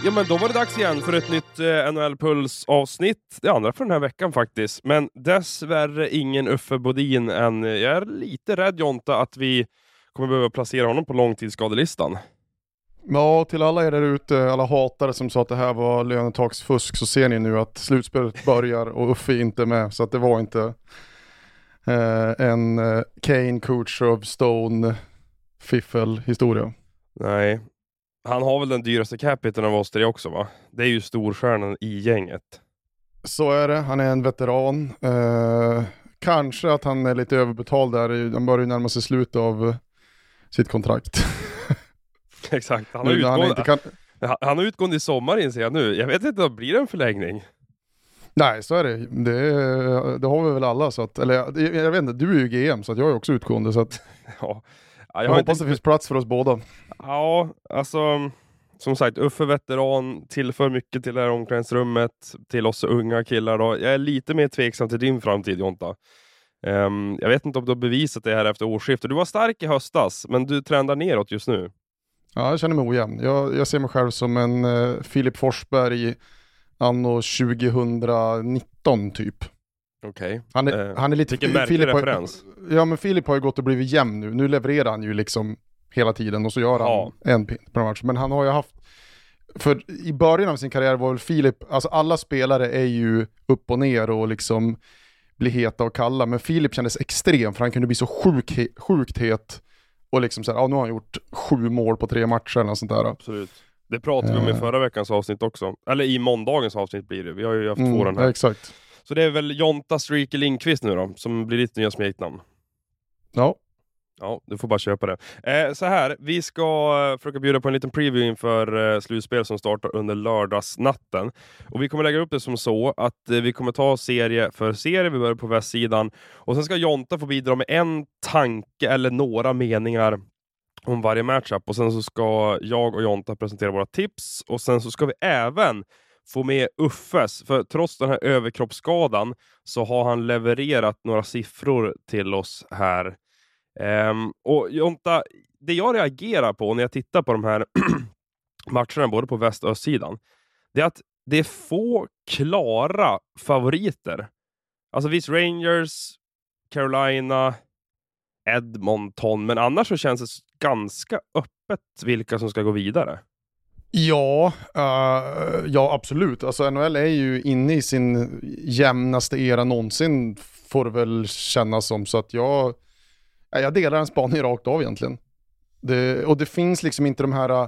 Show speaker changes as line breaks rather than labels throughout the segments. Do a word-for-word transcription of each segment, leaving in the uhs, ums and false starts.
Ja, men då var det dags igen för ett nytt eh, N H L-puls-avsnitt. Det andra för den här veckan faktiskt. Men dessvärre ingen Uffe Bodin än. Jag är lite rädd, Jonta, att vi kommer behöva placera honom på långtidsskadelistan.
Ja, till alla er där ute, alla hatare som sa att det här var lönetaksfusk, så ser ni nu att slutspelet börjar och Uffe är inte med. Så att det var inte eh, en eh, Kane, Kutjerov, Stone, fiffel-historia.
Nej. Han har väl den dyraste capiten av oss tre också, va? Det är ju storstjärnan i gänget.
Så är det, han är en veteran. Eh, kanske att han är lite överbetald där. Han börjar ju närma sig slut av sitt kontrakt.
Exakt, han har,
nu,
utgående,
han, kan...
han har utgående i sommar, inser jag nu. Jag vet inte om det blir en förlängning.
Nej, så är det. Det, det har vi väl alla. Så att, eller jag, jag vet inte, du är ju G M så att jag är också utgående. Så att,
ja.
Jag, jag hoppas inte... det finns plats för oss båda.
Ja, alltså som sagt, Uffe veteran tillför mycket till det här omklädningsrummet, till oss unga killar då. Jag är lite mer tveksam till din framtid, Jonta. Um, jag vet inte om du har bevisat det här efter årsskiftet. Du var stark i höstas, men du trendar neråt just nu.
Ja, jag känner mig ojämn. Jag, jag ser mig själv som en uh, Filip Forsberg anno tjugonitton typ.
Okej. Okay.
Han, är, uh, han är lite...
Vilken märklig referens.
Har, ja, men Filip har ju gått och blivit jämn nu. Nu levererar han ju liksom hela tiden och så gör han ja. en pin per match. Men han har ju haft... För i början av sin karriär var väl Filip... Alltså alla spelare är ju upp och ner och liksom blir heta och kalla. Men Filip kändes extrem för han kunde bli så sjuk, sjukt het. Och liksom så här, ja, nu har han gjort sju mål på tre matcher eller något sånt där.
Absolut. Det pratade vi om i förra veckans avsnitt också. Eller i måndagens avsnitt blir det. Vi har ju haft
mm,
två den här.
Ja, exakt.
Så det är väl Jonta Streaker Lindqvist nu då, som blir ditt nya smeknamn.
Ja.
Ja, du får bara köpa det. Eh, så här, vi ska eh, försöka bjuda på en liten preview inför eh, slutspel som startar under lördagsnatten. Och vi kommer lägga upp det som så att eh, vi kommer ta serie för serie. Vi börjar på västsidan. Och sen ska Jonta få bidra med en tanke eller några meningar om varje matchup. Och sen så ska jag och Jonta presentera våra tips. Och sen så ska vi även få med Uffes. För trots den här överkroppsskadan så har han levererat några siffror till oss här. Um, och Jonta, det jag reagerar på när jag tittar på de här matcherna både på väst- och östsidan, det är att det är få klara favoriter. Alltså visst, Rangers, Carolina, Edmonton, men annars så känns det ganska öppet vilka som ska gå vidare.
Ja, uh, ja absolut. Alltså N H L är ju inne i sin jämnaste era någonsin, får det väl kännas som, så att jag Jag delar en spaning rakt av egentligen. Det, och det finns liksom inte de här uh,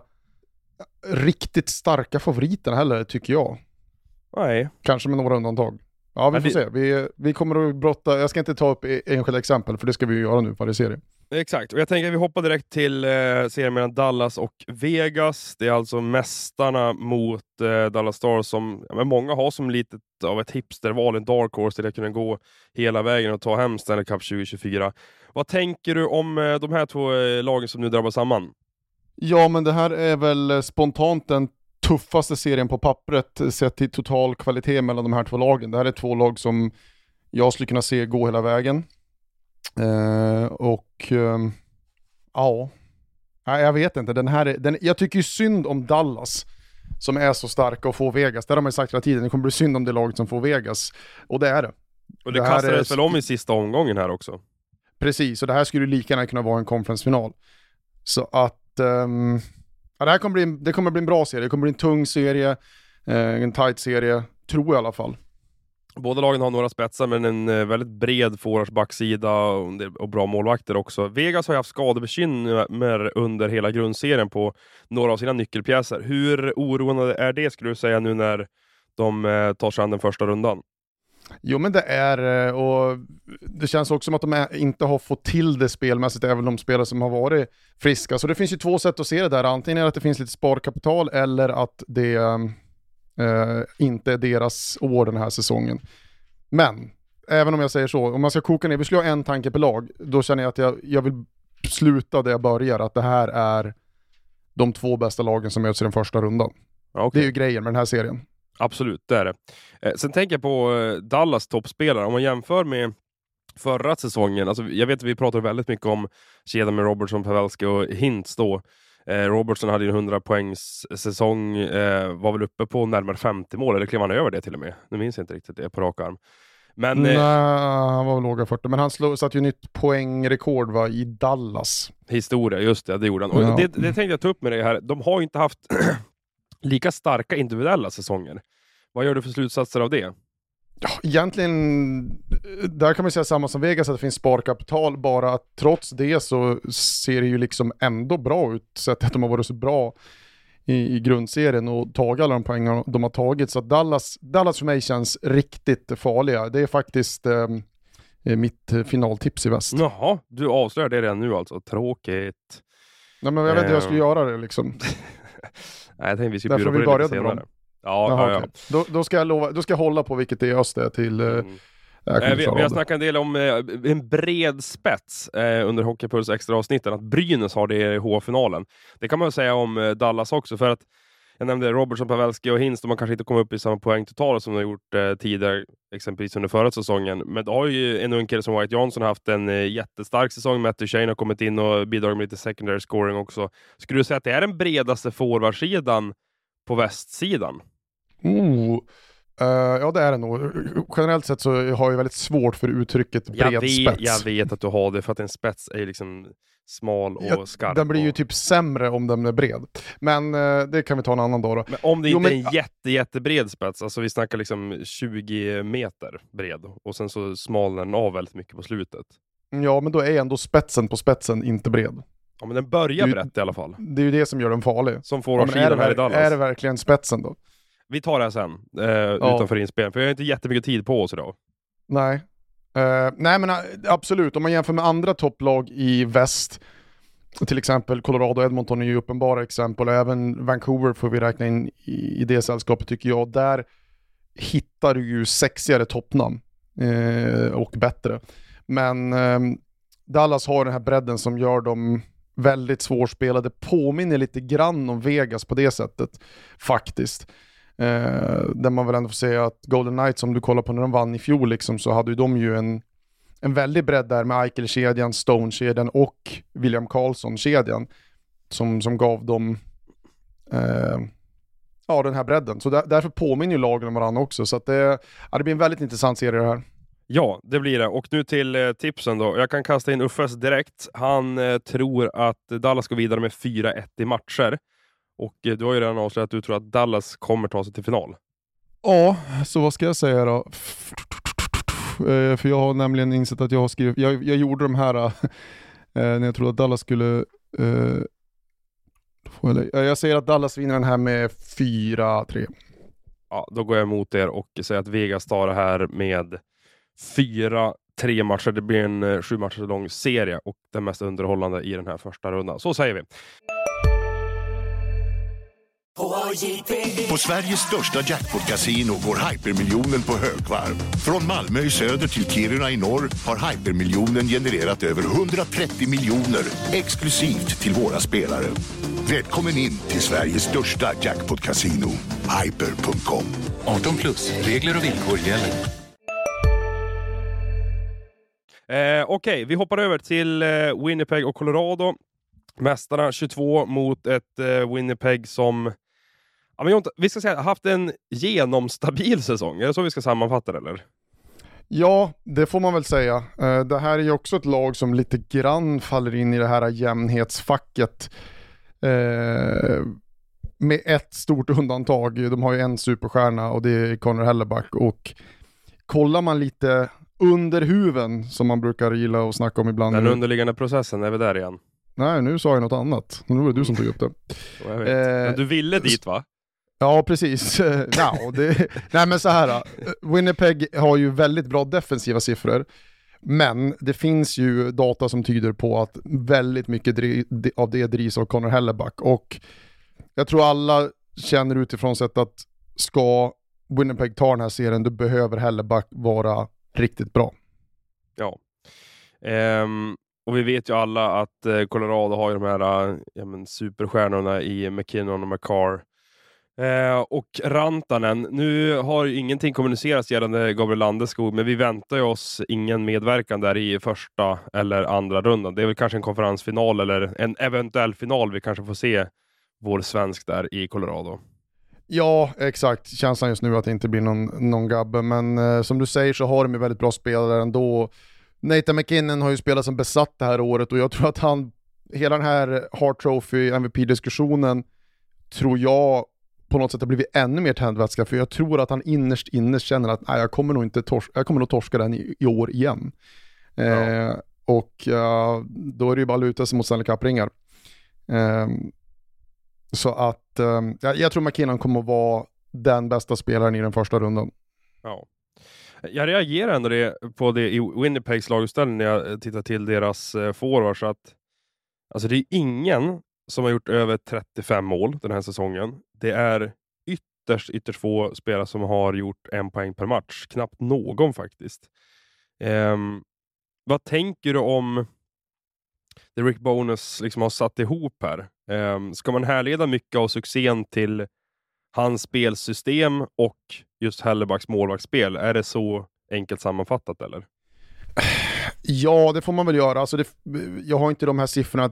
riktigt starka favoriterna heller, tycker jag. Nej. Kanske med några undantag. Ja, vi Men får det... se. Vi, vi kommer att brotta... Jag ska inte ta upp enskilda exempel, för det ska vi ju göra nu på varje serie.
Exakt, och jag tänker att vi hoppar direkt till eh, serien mellan Dallas och Vegas. Det är alltså mästarna mot eh, Dallas Stars som ja, men många har som lite av ett hipsterval, en dark horse till att kunna gå hela vägen och ta hem Stanley Cup tjugo tjugofyra. Vad tänker du om eh, de här två eh, lagen som nu drabbar samman?
Ja, men det här är väl spontant den tuffaste serien på pappret sett till total kvalitet mellan de här två lagen. Det här är två lag som jag skulle kunna se gå hela vägen. Uh, och uh, ja, jag vet inte. Den här är, den, jag tycker ju synd om Dallas som är så starka och får Vegas. Det har man ju sagt hela tiden. Det kommer bli synd om det laget som får Vegas. Och det är det.
Och det, det kastades väl om i sista omgången här också.
Precis, och det här skulle lika gärna kunna vara en konferensfinal. Så att um, ja, det här kommer bli, det kommer bli en bra serie. Det kommer bli en tung serie, uh, en tight serie, tror jag i alla fall.
Båda lagen har några spetsar, men en väldigt bred forwardsbacksida och, och bra målvakter också. Vegas har haft skadebekymmer under hela grundserien på några av sina nyckelpjäser. Hur oroande är det, skulle du säga, nu när de eh, tar sig an den första rundan?
Jo, men det är, och det känns också som att de är, inte har fått till det spelmässigt, även de spelare som har varit friska. Så det finns ju två sätt att se det där. Antingen är det att det finns lite sparkapital eller att det Uh, inte är deras år den här säsongen. Men även om jag säger så, om man ska koka ner, vi skulle ha en tanke per lag, då känner jag att jag, jag vill sluta där jag börjar, att det här är de två bästa lagen som möts i den första rundan. Okay. Det är ju grejen med den här serien.
Absolut, det är det. Eh, sen tänker jag på eh, Dallas toppspelare. Om man jämför med förra säsongen, alltså jag vet att vi pratar väldigt mycket om kedjan med Robertson, Pavelski och Hintz då. Eh, Robertson hade ju en hundra poängs säsong, eh, var väl uppe på närmare femtio mål, eller klev han över det till och med? Nu minns jag inte riktigt det på rak arm. Men,
Nej,
eh,
han var väl låga fyrtio, men han slog, satt ju nytt poängrekord va, i Dallas.
Historia, just det, det gjorde han.
Ja.
Och det, det tänkte jag ta upp med dig här. De har ju inte haft lika starka individuella säsonger. Vad gör du för slutsatser av det?
Ja, egentligen, där kan man säga samma som Vegas, att det finns sparkapital, bara att trots det så ser det ju liksom ändå bra ut, så att de har varit så bra i, i grundserien och tagit alla de poängen de har tagit. Så att Dallas, Dallas för mig känns riktigt farliga. Det är faktiskt eh, mitt finaltips i väst.
Jaha, du avslöjar det redan nu alltså. Tråkigt.
Nej, men jag vet inte hur jag skulle göra det liksom.
Nej, jag tänkte vi skulle
Därför
bjuda
vi
på det
började
lite
med
senare.
dem.
Ja,
Jaha,
ja, ja.
okay. då, då, ska jag lova, då ska jag hålla på vilket det är öst är till... Eh,
Mm.
jag kommer
Eh, vi,
klara
vi har
av det.
snackat en del om eh, en bred spets eh, under Hockeypuls extra avsnitten, att Brynäs har det i H-finalen. Det kan man säga om eh, Dallas också, för att jag nämnde Robertson, Pavelski och Hintz, de har kanske inte kommit upp i samma poängtotal som de har gjort eh, tidigare, exempelvis under förra säsongen. Men då har ju en ung kille som White Johnson haft en eh, jättestark säsong. Matt Duchene har kommit in och bidragit med lite secondary scoring också. Skulle du säga att det är den bredaste forwardsidan på västsidan?
Oh. Uh, ja, det är det nog. Generellt sett så har jag väldigt svårt för uttrycket bred
Jag vet,
spets.
jag vet att du har det, för att en spets är liksom smal och
Ja,
skarp.
den blir ju
och...
typ sämre om den är bred. Men uh, det kan vi ta en annan dag då.
Men om det
Jo,
inte
men...
är en jätte, jättebred spets, alltså vi snackar liksom tjugo meter bred, och sen så smalnar den av väldigt mycket på slutet.
Ja, men då är ändå spetsen på spetsen inte bred.
Ja, men den börjar
Du-
brett i alla fall.
Det är ju det som gör den farlig.
Som
Ja,
får
men är, det,
här i
ver-
Dallas.
är det verkligen spetsen då?
Vi tar det här sen, eh, utanför inspelningen, för jag har inte jättemycket tid på oss idag.
Nej. Uh, nej men uh, absolut, om man jämför med andra topplag i väst, till exempel Colorado och Edmonton är ju uppenbara exempel, och även Vancouver får vi räkna in i, i det sällskapet tycker jag. Där hittar du ju sexigare toppnamn uh, och bättre. Men um, Dallas har den här bredden som gör dem väldigt svårspelade, påminner lite grann om Vegas på det sättet faktiskt. Eh, där man väl ändå får säga att Golden Knights, om du kollar på när de vann i fjol liksom, så hade ju de ju en, en väldig bredd där med Eichel-kedjan, Stone-kedjan och William Karlsson-kedjan som, som gav dem eh, ja, den här bredden. Så där, därför påminner ju lagen om varandra också, så att det, ja, det blir en väldigt intressant serie det här.
Ja, det blir det. Och nu till eh, tipsen då. Jag kan kasta in Uffes direkt. Han eh, tror att Dallas går vidare med fyra ett i matcher. Och eh, du har ju redan avslöjat att du tror att Dallas kommer ta sig till final.
Ja, så vad ska jag säga då? Eh, för jag har nämligen insett att jag har skrivit, jag, jag gjorde de här eh, när jag trodde att Dallas skulle eh, får jag, jag säger att Dallas vinner den här med fyra tre.
Ja, då går jag emot er och säger att Vegas tar det här med fyra tre matcher. Det blir en eh, sju matcher lång serie och den mest underhållande i den här första rundan. Så säger vi.
På Sveriges största jackpot-casino går hypermiljonen på högvarv. Från Malmö i söder till Kiruna i norr har hypermiljonen genererat över hundratrettio miljoner exklusivt till våra spelare. Välkommen in till Sveriges största jackpot-casino, hyper punkt com.
arton plus, regler och villkor gäller.
Eh, Okej, okay, vi hoppar över till eh, Winnipeg och Colorado. Mästarna tjugotvå mot ett eh, Winnipeg som, ja, men Jonte, vi ska säga, haft en genomstabil säsong. Är det så vi ska sammanfatta det, eller?
Ja, det får man väl säga. Uh, det här är ju också ett lag som lite grann faller in i det här jämnhetsfacket. Uh, med ett stort undantag. De har ju en superstjärna och det är Connor Hellebuck. Och kollar man lite under huven, som man brukar gilla att snacka om ibland.
Den underliggande processen, är vi där igen?
Nej, nu sa jag något annat. Nu var det du som tog upp det.
Jag vet.
Eh,
men du ville dit, va?
Ja, precis. no, det, nej, men så här. Winnipeg har ju väldigt bra defensiva siffror. Men det finns ju data som tyder på att väldigt mycket dri- av det drivs av Connor Hellebuck. Och jag tror alla känner utifrån sett att ska Winnipeg ta den här serien, då behöver Hellebuck vara riktigt bra.
Ja. Ehm, och vi vet ju alla att eh, Colorado har ju de här eh, ja, men superstjärnorna i McKinnon och McCarr. Eh, och Rantanen, nu har ju ingenting kommunicerats gällande Gabriel Landeskog, men vi väntar ju oss ingen medverkan där i första eller andra rundan. Det är väl kanske en konferensfinal eller en eventuell final vi kanske får se vår svensk där i Colorado.
Ja, exakt. Känslan just nu att det inte blir någon, någon gabbe, men eh, som du säger så har de ju väldigt bra spelare ändå. Nathan McKinnon har ju spelat som besatt det här året och jag tror att han, hela den här Hart Trophy M V P-diskussionen tror jag på något sätt har blivit ännu mer tändvätska, för jag tror att han innerst inne känner att nej, jag kommer nog inte tors- jag kommer nog torska den i, i år igen. Ja. Eh, och uh, då är det ju bara att luta sig mot Stanley Cup-ringar. Eh, så att eh, jag, jag tror McKinnon kommer att vara den bästa spelaren i den första rundan.
Ja. Jag reagerar ändå det, på det i Winnipegs laguppställning när jag tittar till deras eh, forwards, att alltså det är ingen som har gjort över trettiofem mål den här säsongen. Det är ytterst, ytterst få spelare som har gjort en poäng per match. Knappt någon faktiskt. Um, vad tänker du om det Rick Bowness liksom har satt ihop här? Um, ska man härleda mycket av succén till hans spelsystem och just Hellebacks målvaktsspel? Är det så enkelt sammanfattat eller?
Ja, det får man väl göra. Alltså det, jag har inte de här siffrorna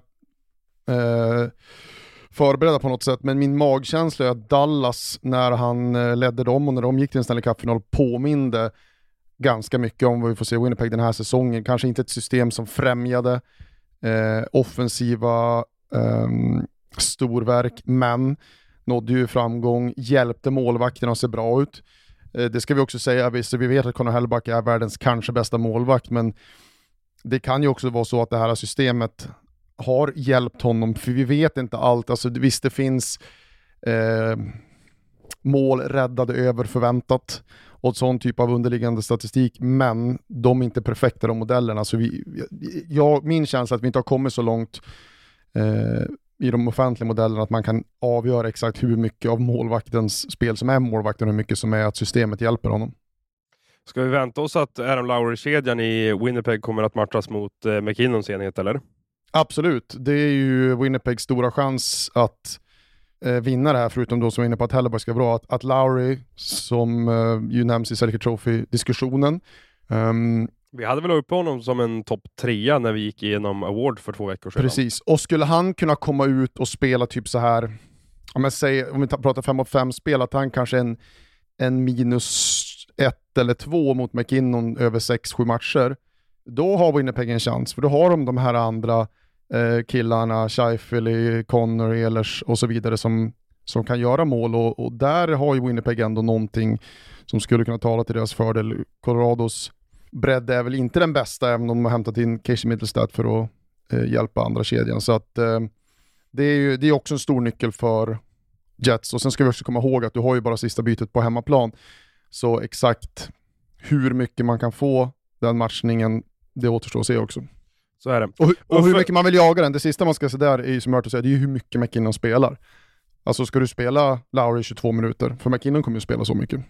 Eh, förberedda på något sätt, men min magkänsla är att Dallas, när han eh, ledde dem och när de gick till en Stanley Cup-final, påminde ganska mycket om vad vi får se i Winnipeg den här säsongen. Kanske inte ett system som främjade eh, offensiva eh, storverk, men nådde ju framgång, hjälpte målvakterna att se bra ut. Eh, det ska vi också säga, visst, vi vet att Connor Hellebuyck är världens kanske bästa målvakt, men det kan ju också vara så att det här systemet har hjälpt honom, för vi vet inte allt. Alltså, visst, det finns eh, mål räddade över förväntat och sån typ av underliggande statistik, men de är inte perfekta, de modellerna. Så vi, jag, min känsla är att vi inte har kommit så långt eh, i de offentliga modellerna att man kan avgöra exakt hur mycket av målvaktens spel som är målvakten och hur mycket som är att systemet hjälper honom.
Ska vi vänta oss att Adam Lowry-kedjan i Winnipeg kommer att matchas mot eh, McKinnons enhet, eller?
Absolut, det är ju Winnipegs stora chans att eh, vinna det här, förutom då som är inne på att Hellebuyck ska vara att, att Lowry, som eh, ju nämns i Selke Trophy-diskussionen. Um,
vi hade väl upp på honom som en topp trea när vi gick igenom award för två veckor sedan.
Precis, och skulle han kunna komma ut och spela typ så här, om jag säger, om vi pratar fem mot fem spel, att han kanske en, en minus ett eller två mot McKinnon över sex sju matcher, då har Winnipeg en chans, för då har de de här andra eh, killarna, Scheifele, Connor, Ehlers och så vidare som, som kan göra mål, och, och där har ju Winnipeg ändå någonting som skulle kunna tala till deras fördel. Colorados bredd är väl inte den bästa, även om de har hämtat in Casey Mittelstadt för att eh, hjälpa andra kedjan, så att eh, det är ju det är också en stor nyckel för Jets. Och sen ska vi också komma ihåg att du har ju bara sista bytet på hemmaplan, så exakt hur mycket man kan få den matchningen, det återstår att se också.
Så är det.
Och, och,
och
hur
för...
mycket man vill jaga den. Det sista man ska se där är ju, som jag hört att säga, det är ju hur mycket McKinnon spelar. Alltså ska du spela Lowry tjugotvå minuter? För McKinnon kommer ju spela så mycket.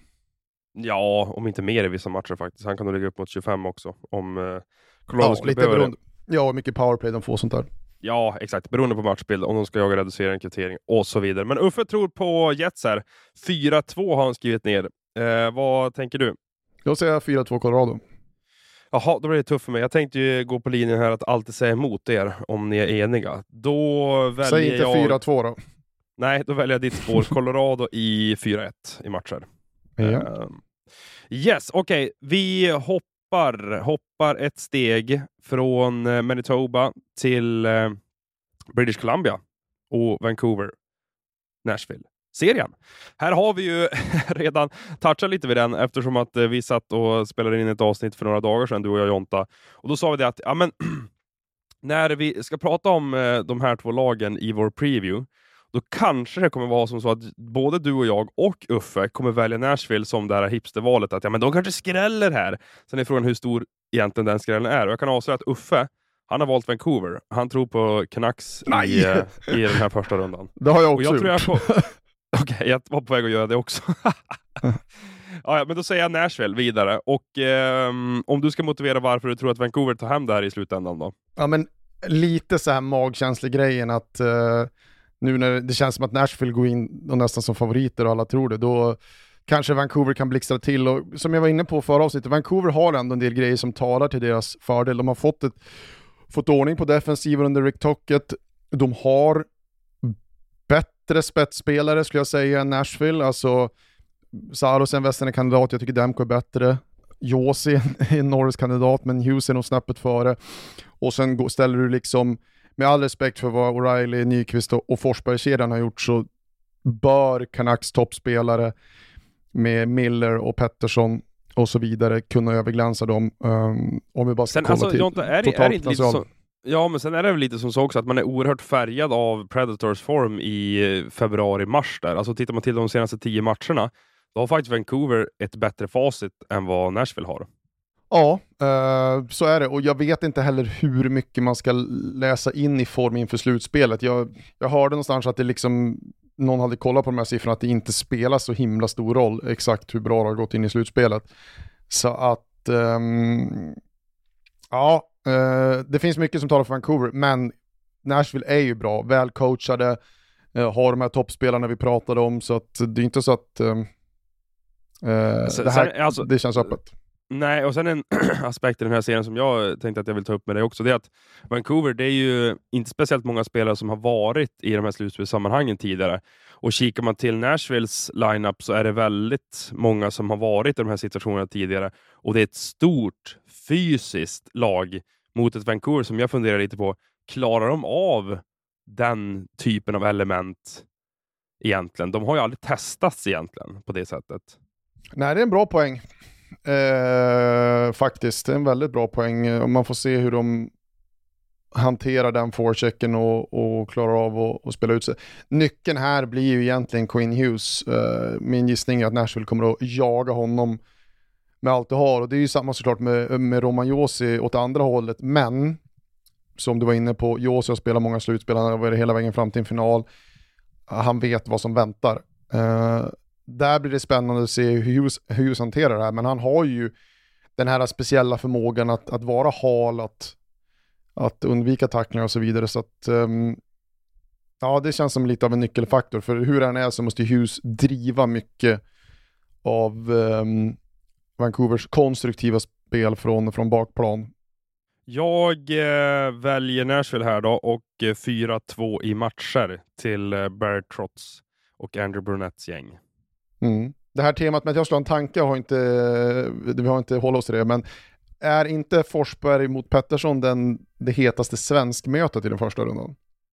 Ja, om inte mer i vissa matcher faktiskt. Han kan nog ligga upp mot tjugofem också. Om uh, Colorado
ja,
skulle
lite
behöva
beroende. Ja, mycket powerplay de får sånt där.
Ja, exakt. Beroende på matchbild, om de ska jaga reducering, kvittering och så vidare. Men Uffe tror på Jets här. fyra två har han skrivit ner. Uh, vad tänker du?
Jag säger fyra två Colorado.
Jaha, då blir det tufft för mig. Jag tänkte ju gå på linjen här att alltid säga emot er om ni är eniga. Då väljer
Säg inte
jag...
fyra två då.
Nej, då väljer jag ditt spår. Colorado i fyra ett i matcher.
Ja.
Uh, yes, okej. Okay. Vi hoppar, hoppar ett steg från Manitoba till uh, British Columbia och Vancouver, Nashville. Serien. Här har vi ju redan touchat lite vid den, eftersom att vi satt och spelade in ett avsnitt för några dagar sedan, du och jag, Jonta. Och då sa vi det att ja, men, när vi ska prata om eh, de här två lagen i vår preview, då kanske det kommer vara som så att både du och jag och Uffe kommer välja Nashville som det här hipstervalet. Att ja, men de kanske skräller här. Sen är frågan hur stor egentligen den skrällen är. Och jag kan avslöja att Uffe, han har valt Vancouver. Han tror på Canucks i, i den här första rundan.
Det har jag också
och jag
gjort.
Tror jag på... Okej, okay, jag var på väg att göra det också. Ja, men då säger jag Nashville vidare. Och eh, om du ska motivera varför du tror att Vancouver tar hem det här i slutändan då?
Ja, men lite så här magkänslig grejen att uh, nu när det känns som att Nashville går in och nästan som favoriter och alla tror det, då kanske Vancouver kan blixtra till. Och som jag var inne på förra avsnittet, Vancouver har ändå en del grejer som talar till deras fördel. De har fått, ett, fått ordning på defensiven under Rick Tocchet. De har bättre spetsspelare skulle jag säga än Nashville. Alltså Saros är en västern-kandidat, jag tycker Demko är bättre. Josi är en Norris-kandidat, men Hughes är nog snäppet före. Och sen ställer du liksom, med all respekt för vad O'Reilly, Nyqvist och, och Forsberg-kedjan har gjort, så bör Canucks toppspelare med Miller och Pettersson och så vidare kunna överglänsa dem. Um, om vi bara ska
sen,
kolla
alltså,
till
Jonte, är, det, är det inte lite så, ja, men sen är det väl lite som så också att man är oerhört färgad av Predators form i februari-mars där. Alltså tittar man till de senaste tio matcherna, då har faktiskt Vancouver ett bättre facit än vad Nashville har.
Ja, uh, så är det. Och jag vet inte heller hur mycket man ska läsa in i form inför slutspelet. Jag, jag hörde någonstans att det liksom, någon hade kollat på de här siffrorna, att det inte spelar så himla stor roll exakt hur bra det har gått in i slutspelet. Så att um, ja, uh, det finns mycket som talar för Vancouver, men Nashville är ju bra, välcoachade, uh, har de här toppspelarna vi pratade om, så att det är inte så att um, uh,
sen,
det här
sen, alltså,
det känns öppet.
Nej, och sen en aspekt i den här serien som jag tänkte att jag vill ta upp med dig också, det är att Vancouver, det är ju inte speciellt många spelare som har varit i de här slutspelssammanhangen tidigare. Och kikar man till Nashvilles lineup så är det väldigt många som har varit i de här situationerna tidigare. Och det är ett stort fysiskt lag mot ett Vancouver som jag funderar lite på, klarar de av den typen av element egentligen? De har ju aldrig testats egentligen på det sättet.
Nej, det är en bra poäng. Eh, faktiskt, det är en väldigt bra poäng. Om man får se hur de hanterar den forechecken och, och klarar av att, att spela ut sig. Nyckeln här blir ju egentligen Quinn Hughes. Eh, min gissning är att Nashville kommer att jaga honom med allt det har. Och det är ju samma såklart med, med Roman Josi åt andra hållet. Men, som du var inne på, Josi har spelat många slutspel. Han har varit hela vägen fram till en final. Han vet vad som väntar. Eh, Där blir det spännande att se hur Hughes, Hughes hanterar det här. Men han har ju den här speciella förmågan att, att vara hal, att, att undvika tacklingar och så vidare. Så att um, ja, det känns som lite av en nyckelfaktor. För hur han är så måste Hughes driva mycket av um, Vancouvers konstruktiva spel från, från bakplan.
Jag eh, väljer Nashville här då och eh, fyra två i matcher till eh, Barrett Trotz och Andrew Brunetts gäng.
Mm. Det här temat med att jag slår en tanke har inte, vi har inte hållit oss till det, men är inte Forsberg mot Pettersson den, det hetaste svenskmötet i den första rundan?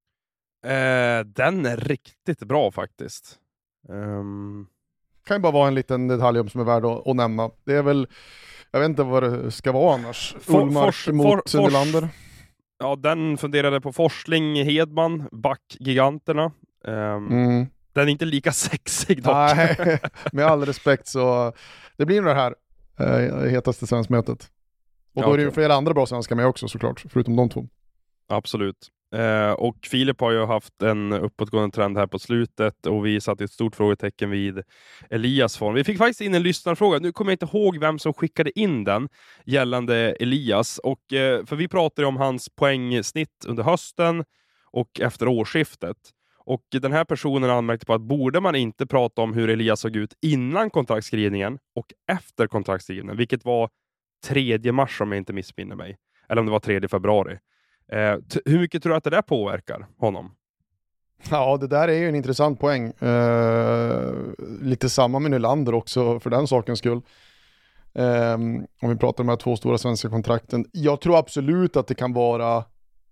Eh, den är riktigt bra faktiskt. Um...
Kan ju bara vara en liten detalj om som är värd att, att nämna. Det är väl, jag vet inte vad det ska vara annars.
For,
Ullmark
fors,
mot
for,
Nylander.
Ja, den funderade på Forsling, Hedman, backgiganterna. Um...
Mm.
Den är inte lika sexig dock.
Nej, med all respekt så det blir nog det här eh, hetaste svenskmötet. Och då ja, är det ju okay. flera andra bra svenskar med också såklart, förutom de två.
Absolut. Eh, och Filip har ju haft en uppåtgående trend här på slutet och vi satte ett stort frågetecken vid Elias form. Vi fick faktiskt in en lyssnarfråga. Nu kommer jag inte ihåg vem som skickade in den gällande Elias. Och, eh, för vi pratade om hans poängsnitt under hösten och efter årsskiftet. Och den här personen anmärkte på att borde man inte prata om hur Elias såg ut innan kontraktskrivningen och efter kontraktskrivningen, vilket var tredje mars om jag inte missminner mig. Eller om det var tredje februari. Eh, t- hur mycket tror du att det där påverkar honom?
Ja, det där är ju en intressant poäng. Eh, lite samma med Nylander också för den sakens skull. Eh, om vi pratar om de här två stora svenska kontrakten. Jag tror absolut att det kan vara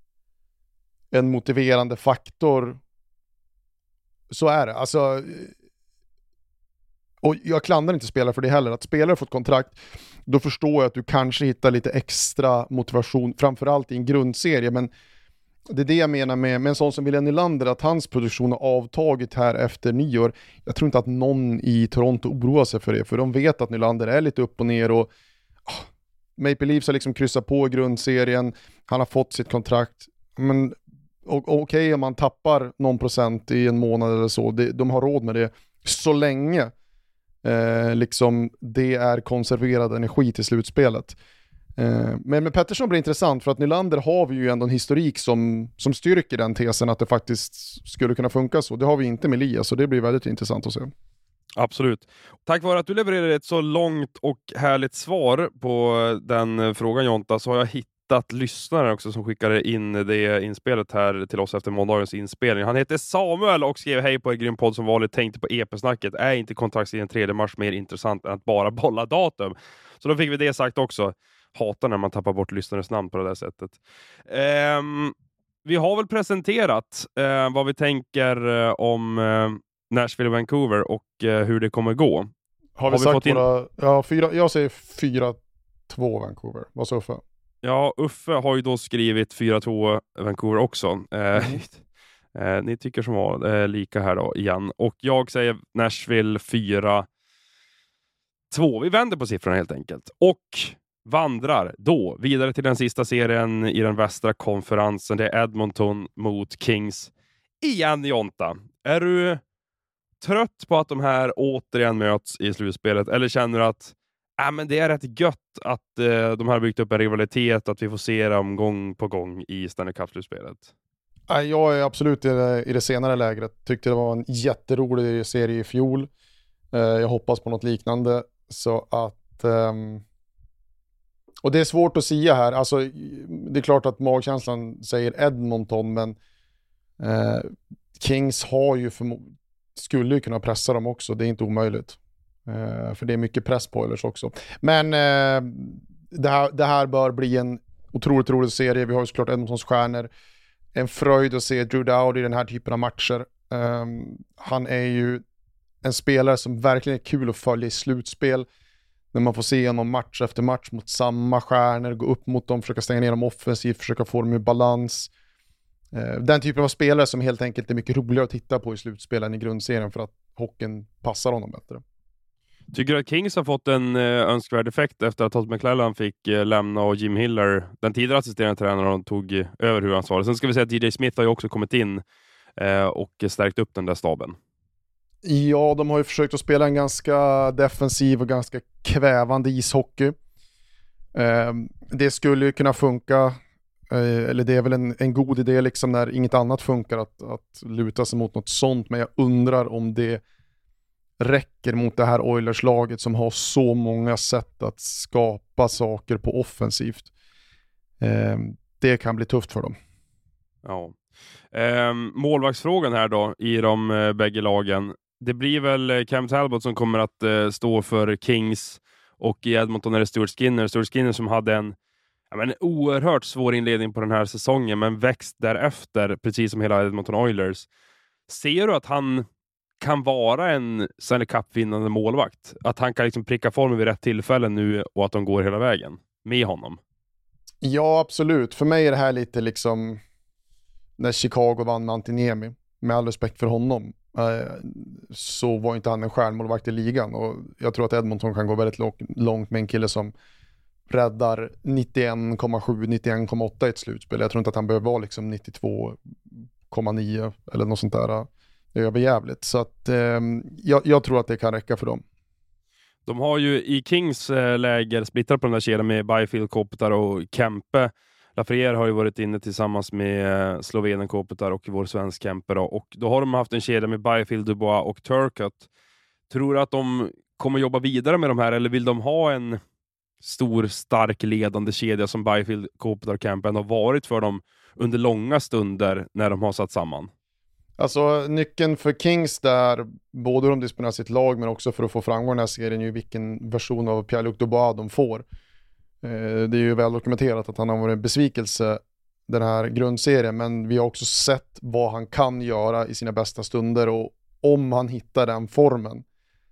en motiverande faktor. Så är det. Alltså, och jag klandrar inte spelare för det heller. Att spelare fått kontrakt, då förstår jag att du kanske hittar lite extra motivation, framförallt i en grundserie. Men det är det jag menar med, med en sån som William Nylander, att hans produktion har avtagit här efter nyår. Jag tror inte att någon i Toronto oroar sig för det, för de vet att Nylander är lite upp och ner och oh, Maple Leafs har liksom kryssat på i grundserien. Han har fått sitt kontrakt. Men okej okay, om man tappar någon procent i en månad eller så, det, de har råd med det så länge eh, liksom det är konserverad energi till slutspelet. Eh, men med Pettersson blir det intressant för att Nylander har vi ju ändå en historik som, som styrker den tesen att det faktiskt skulle kunna funka så. Det har vi inte med Elias, så det blir väldigt intressant att se.
Absolut. Tack vare att du levererade ett så långt och härligt svar på den frågan, Jonta, så har jag hittat lyssnare också som skickade in det inspelet här till oss efter måndagens inspelning. Han heter Samuel och skrev: hej på er grym podd, som vanligt tänkte på E P-snacket. Är inte kontraktstiden tredje mars mer intressant än att bara bolla datum? Så då fick vi det sagt också. Hatar när man tappar bort lyssnares namn på det där sättet. Um, vi har väl presenterat uh, vad vi tänker uh, om uh, Nashville och Vancouver och uh, hur det kommer gå.
Har vi, har vi sagt in... våra... Ja, fyra... Jag säger fyra två Vancouver. Vad sa Uffe?
Ja, Uffe har ju då skrivit fyra två Vancouver också. Mm. uh, ni tycker som var uh, lika här då igen. Och jag säger Nashville fyra två. Vi vänder på siffrorna helt enkelt. Och vandrar då vidare till den sista serien i den västra konferensen. Det är Edmonton mot Kings. Igen, Jonta. Är du trött på att de här återigen möts i slutspelet? Eller känner du att äh, men det är rätt gött att eh, de har byggt upp en rivalitet, att vi får se dem gång på gång i Stanley Cup-slutspelet?
Jag är absolut i det, i det senare lägret. Tyckte det var en jätterolig serie i fjol. Eh, jag hoppas på något liknande. Så att... Ehm... Och det är svårt att säga här. Alltså, det är klart att magkänslan säger Edmonton, men eh, Kings har ju förmo- skulle ju kunna pressa dem också. Det är inte omöjligt. Eh, för det är mycket press på Oilers också. Men eh, det, här, det här bör bli en otroligt rolig serie. Vi har ju såklart Edmontons stjärnor. En fröjd att se Drew Doughty i den här typen av matcher. Eh, han är ju en spelare som verkligen är kul att följa i slutspel. När man får se honom match efter match mot samma stjärnor, gå upp mot dem, försöka stänga ner dem offensivt, försöka få dem i balans. Eh, den typen av spelare som helt enkelt är mycket roligare att titta på i slutspelen i grundserien för att hockeyn passar honom bättre.
Tycker du att Kings har fått en eh, önskvärd effekt efter att Todd McClellan fick eh, lämna och Jim Hiller, den tidigare assisterande tränaren, tog eh, över huvudansvaret? Sen ska vi säga att D J Smith har ju också kommit in eh, och stärkt upp den där staben.
Ja, de har ju försökt att spela en ganska defensiv och ganska kvävande ishockey. Eh, det skulle ju kunna funka, eh, eller det är väl en, en god idé liksom när inget annat funkar att, att luta sig mot något sånt. Men jag undrar om det räcker mot det här Oilers-laget som har så många sätt att skapa saker på offensivt. Eh, det kan bli tufft för dem.
Ja. Eh, målvaktsfrågan här då i de eh, bägge lagen. Det blir väl Cam Talbot som kommer att eh, stå för Kings, och i Edmonton är det Stuart Skinner. Stuart Skinner som hade en, ja, men en oerhört svår inledning på den här säsongen, men växt därefter, precis som hela Edmonton Oilers. Ser du att han kan vara en Stanley Cup-vinnande målvakt? Att han kan liksom pricka formen vid rätt tillfällen nu och att de går hela vägen med honom?
Ja, absolut. För mig är det här lite liksom när Chicago vann med Antiniemi. Med all respekt för honom. Så var inte han en stjärnmålvakt i ligan, och jag tror att Edmonton kan gå väldigt långt med en kille som räddar nittioen komma sju nittioen komma åtta i ett slutspel. Jag tror inte att han behöver vara liksom nittiotvå komma nio eller något sånt där. Det är överjävligt. Så att eh, jag, jag tror att det kan räcka för dem.
De har ju i Kings äh, läger splittrat på den där kedjan med Byfield, Kopitar och Kempe. Lafreniere har ju varit inne tillsammans med Slovenen, Kopitar och vår svensk Kempe då. Och då har de haft en kedja med Byfield, Dubois och Turcotte. Tror du att de kommer jobba vidare med de här, eller vill de ha en stor, stark, ledande kedja som Byfield, Kopitar och Kempe har varit för dem under långa stunder när de har satt samman?
Alltså nyckeln för Kings där, både hur de disponerar sitt lag men också för att få framgång i den här serien, är ju vilken version av Pierre-Luc Dubois de får. Det är ju väl dokumenterat att han har varit en besvikelse den här grundserien, men vi har också sett vad han kan göra i sina bästa stunder, och om han hittar den formen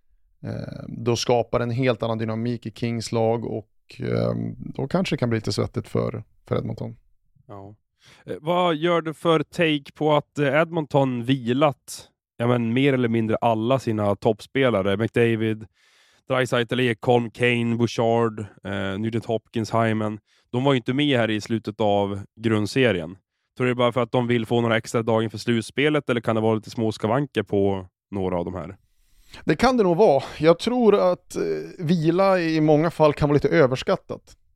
då skapar en helt annan dynamik i Kings lag, och då kanske det kan bli lite svettigt för, för Edmonton.
Ja. Vad gör du för take på att Edmonton vilat, ja, men mer eller mindre alla sina toppspelare? McDavid, Draisaitl, Ekholm, Kane, Bouchard, eh, Nugent Hopkins, Hyman. De var ju inte med här i slutet av grundserien. Tror du det bara för att de vill få några extra dagar inför slutspelet, eller kan det vara lite små skavanker på några av de här?
Det kan det nog vara. Jag tror att eh, vila i många fall kan vara lite överskattat.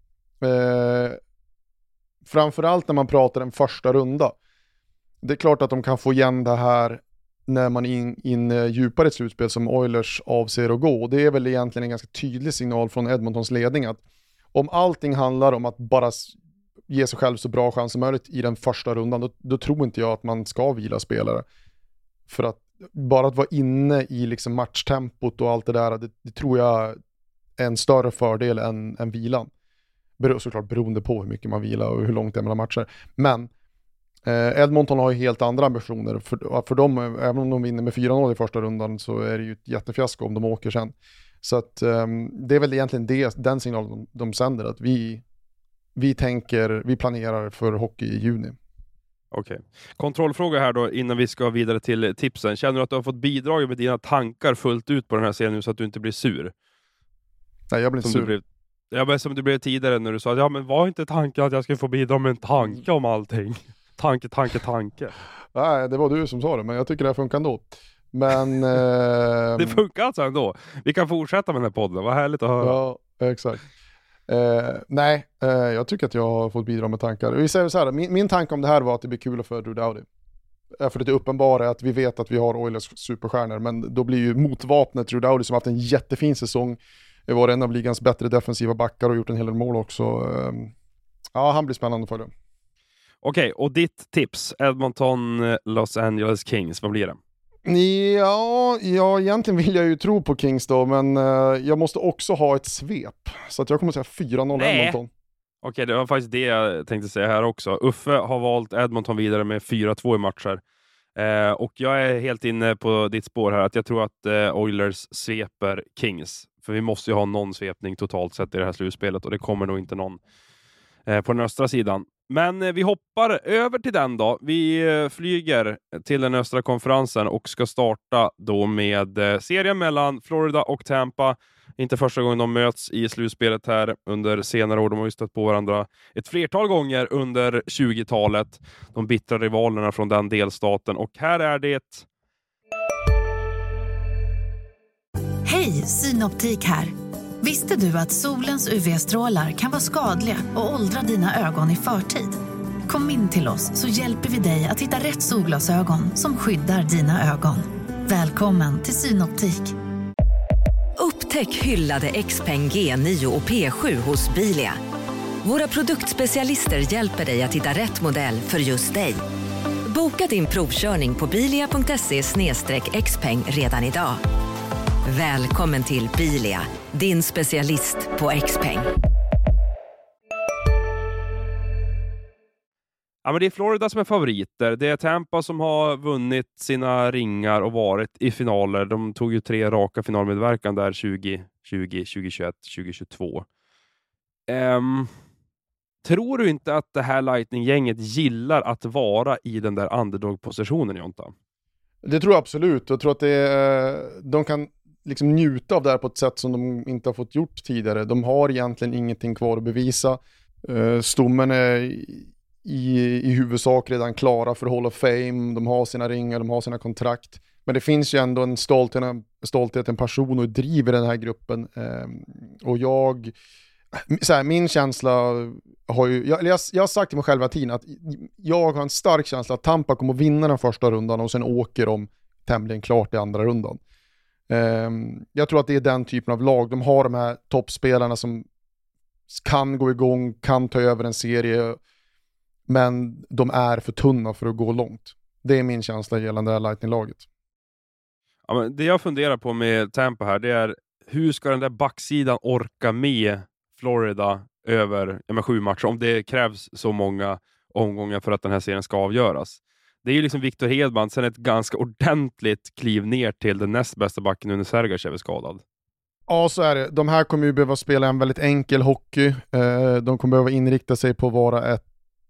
Eh, framförallt när man pratar en första runda. Det är klart att de kan få igen det här när man är in, in djupare ett slutspel som Oilers avser att gå. Och det är väl egentligen en ganska tydlig signal från Edmontons ledning att om allting handlar om att bara ge sig själv så bra chans som möjligt i den första rundan, då, då tror inte jag att man ska vila spelare. För att bara att vara inne i liksom matchtempot och allt det där, det, det tror jag är en större fördel än, än vilan. Beror såklart beroende på hur mycket man vilar och hur långt det är mellan matcher. Men eh, Edmonton har ju helt andra ambitioner. För, för dem, även om de vinner med fyra noll i första rundan, så är det ju ett jättefiasko om de åker sen. Så att eh, det är väl egentligen det, den signalen de, de sänder, att vi, vi tänker, vi planerar för hockey i juni.
Okej. Okay. Kontrollfråga här då innan vi ska vidare till tipsen. Känner du att du har fått bidrag med dina tankar fullt ut på den här serien nu så att du inte blir sur?
Nej, jag blir inte sur.
Blev, ja, men som du blev tidigare när du sa att ja, men var inte tanken att jag skulle få bidra med en tanke om allting? Tanke, tanke, tanke.
Nej, det var du som sa det, men jag tycker det funkar ändå. Men... Eh,
det funkar alltså ändå. Vi kan fortsätta med den här podden, vad härligt att höra.
Ja, exakt. Eh, nej, eh, jag tycker att jag har fått bidra med tankar. Vi säger så här, min, min tanke om det här var att det blir kul för Drew Doughty. För det är uppenbara att vi vet att vi har Oilers superstjärnor, men då blir ju motvapnet Drew Doughty, som har haft en jättefin säsong, var en av ligans bättre defensiva backar och gjort en hel del mål också. Eh, ja, han blir spännande att följa.
Okej, okay, och ditt tips, Edmonton, Los Angeles Kings, vad blir det?
Ja, ja, egentligen vill jag ju tro på Kings då, men uh, jag måste också ha ett svep. Så att jag kommer att säga fyra noll Edmonton.
Okej, okay, det var faktiskt det jag tänkte säga här också. Uffe har valt Edmonton vidare med fyra två i matcher. Eh, och jag är helt inne på ditt spår här, att jag tror att eh, Oilers sveper Kings. För vi måste ju ha någon svepning totalt sett i det här slutspelet, och det kommer nog inte någon eh, på den östra sidan. Men eh, vi hoppar över till den då. Vi eh, flyger till den östra konferensen och ska starta då med eh, serien mellan Florida och Tampa. Inte första gången de möts i slutspelet här under senare år. De har ju stött på varandra ett flertal gånger under tjugotalet. De bittra rivalerna från den delstaten. Och här är det...
Hej, Synoptik här. Visste du att solens U V-strålar kan vara skadliga och åldra dina ögon i förtid? Kom in till oss så hjälper vi dig att hitta rätt solglasögon som skyddar dina ögon. Välkommen till Synoptik.
Upptäck hyllade X-Peng G nio och P sju hos Bilia. Våra produktspecialister hjälper dig att hitta rätt modell för just dig. Boka din provkörning på bilia punkt se slash xpeng redan idag. Välkommen till Bilia, din specialist på X-Peng.
Ja, men det är Florida som är favoriter. Det är Tampa som har vunnit sina ringar och varit i finaler. De tog ju tre raka finalmedverkan där tjugo tjugo, tjugo tjugoett, tjugo tjugotvå. Um, tror du inte att det här Lightning-gänget gillar att vara i den där underdog-positionen, Jonta?
Det tror jag absolut. Jag tror att det är, de kan liksom njuta av det här på ett sätt som de inte har fått gjort tidigare. De har egentligen ingenting kvar att bevisa. Uh, stommen är i, i huvudsak redan klara för Hall of Fame. De har sina ringar, de har sina kontrakt. Men det finns ju ändå en stolthet, en, stolthet, en passion och driv i den här gruppen. Uh, och jag... Så här, min känsla har ju... Jag, jag, jag har sagt till mig själv att att jag har en stark känsla att Tampa kommer att vinna den första rundan och sen åker de tämligen klart i andra rundan. Um, jag tror att det är den typen av lag. De har de här toppspelarna som kan gå igång, kan ta över en serie, men de är för tunna för att gå långt. Det är min känsla gällande det här Lightning-laget.
Ja, men det jag funderar på med Tampa här, det är hur ska den där backsidan orka med Florida över ja, med sju matcher, om det krävs så många omgångar för att den här serien ska avgöras. Det är ju liksom Victor Hedman sen ett ganska ordentligt kliv ner till den näst bästa backen under Sergachev är skadad.
Ja, så är det. De här kommer ju behöva spela en väldigt enkel hockey. De kommer behöva inrikta sig på att vara ett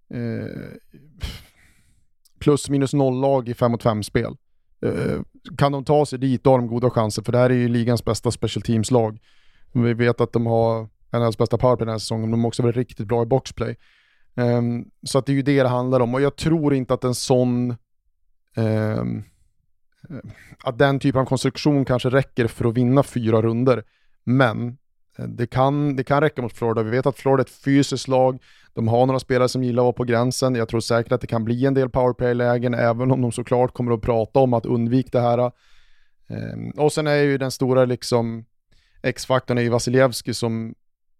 plus minus noll-lag i fem mot fem-spel. Kan de ta sig dit, då har de goda chanser, för det här är ju ligans bästa special teams-lag. Vi vet att de har en av deras bästa powerplay den här säsongen, de har också varit riktigt bra i boxplay. Um, så att det är ju det det handlar om, och jag tror inte att en sån um, att den typen av konstruktion kanske räcker för att vinna fyra runder, men Det kan, det kan räcka mot Florida. Vi vet att Florida är ett fysiskt lag. De har några spelare som gillar att vara på gränsen. Jag tror säkert att det kan bli en del powerplay-lägen, även om de såklart kommer att prata om att undvika det här. Och sen är ju den stora liksom X-faktorn är ju Vasilevski, som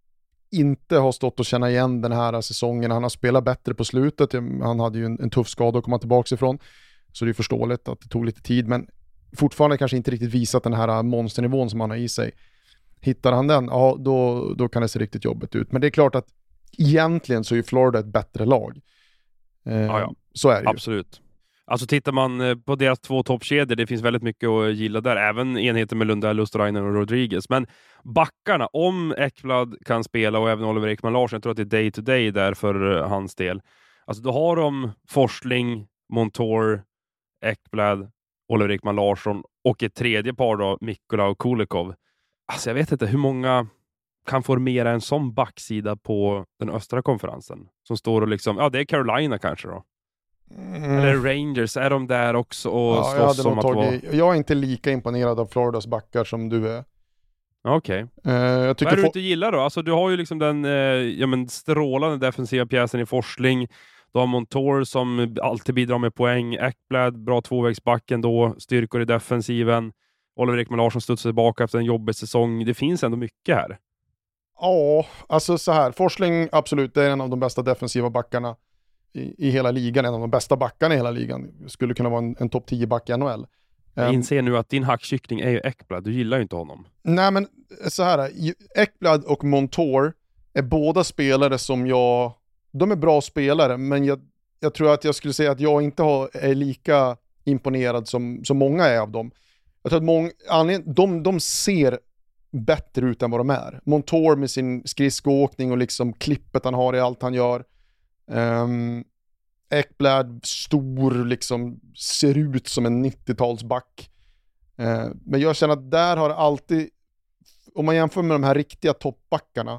inte har stått och känna igen den här säsongen. Han har spelat bättre på slutet. Han hade ju en, en tuff skada att komma tillbaka ifrån. Så det är förståeligt att det tog lite tid, men fortfarande kanske inte riktigt visat den här monsternivån som han har i sig. Hittar han den, ja då, då kan det se riktigt jobbigt ut. Men det är klart att egentligen så är ju Florida ett bättre lag. Eh,
ja, ja.
Så är det ju.
Absolut. Alltså tittar man på deras två toppkedjor, det finns väldigt mycket att gilla där. Även enheter med Lundell, Luosterainen och Rodriguez. Men backarna, om Ekblad kan spela och även Oliver Ekman Larsson, jag tror att det är day to day där för hans del. Alltså då har de Forsling, Montour, Ekblad, Oliver Ekman Larsson och ett tredje par då, Mikkola och Kulikov. Alltså jag vet inte hur många kan formera en sån backsida på den östra konferensen. Som står och liksom, ja det är Carolina kanske då. Mm. Eller Rangers, är de där också och
ja,
slåss om att
tagit, vara... Jag är inte lika imponerad av Floridas backar som du är.
Okej. Okay.
Uh, jag
Vad är det
for...
du inte gillar då? Alltså du har ju liksom den eh, ja, men strålande defensiva pjäsen i Forsling. Du har Montour som alltid bidrar med poäng. Ekblad, bra tvåvägsbacken då. Styrkor i defensiven. Oliver Ekman Larsson studsar tillbaka efter en jobbig säsong. Det finns ändå mycket här.
Ja, alltså så här. Forsling, absolut, det är en av de bästa defensiva backarna i, i hela ligan. En av de bästa backarna i hela ligan. Skulle kunna vara en, en topp tio back i N H L.
Jag um, inser nu att din hackkyckling är ju Ekblad. Du gillar ju inte honom.
Nej, men så här. Ekblad och Montour är båda spelare som jag... De är bra spelare, men jag, jag tror att jag skulle säga att jag inte har, är lika imponerad som, som många är av dem. Jag tror att många, de, de ser bättre ut än vad de är. Montour med sin skridskoåkning och liksom klippet han har i allt han gör. Um, Ekblad, stor, liksom ser ut som en nittiotalsback. Uh, men jag känner att där har alltid, om man jämför med de här riktiga toppbackarna,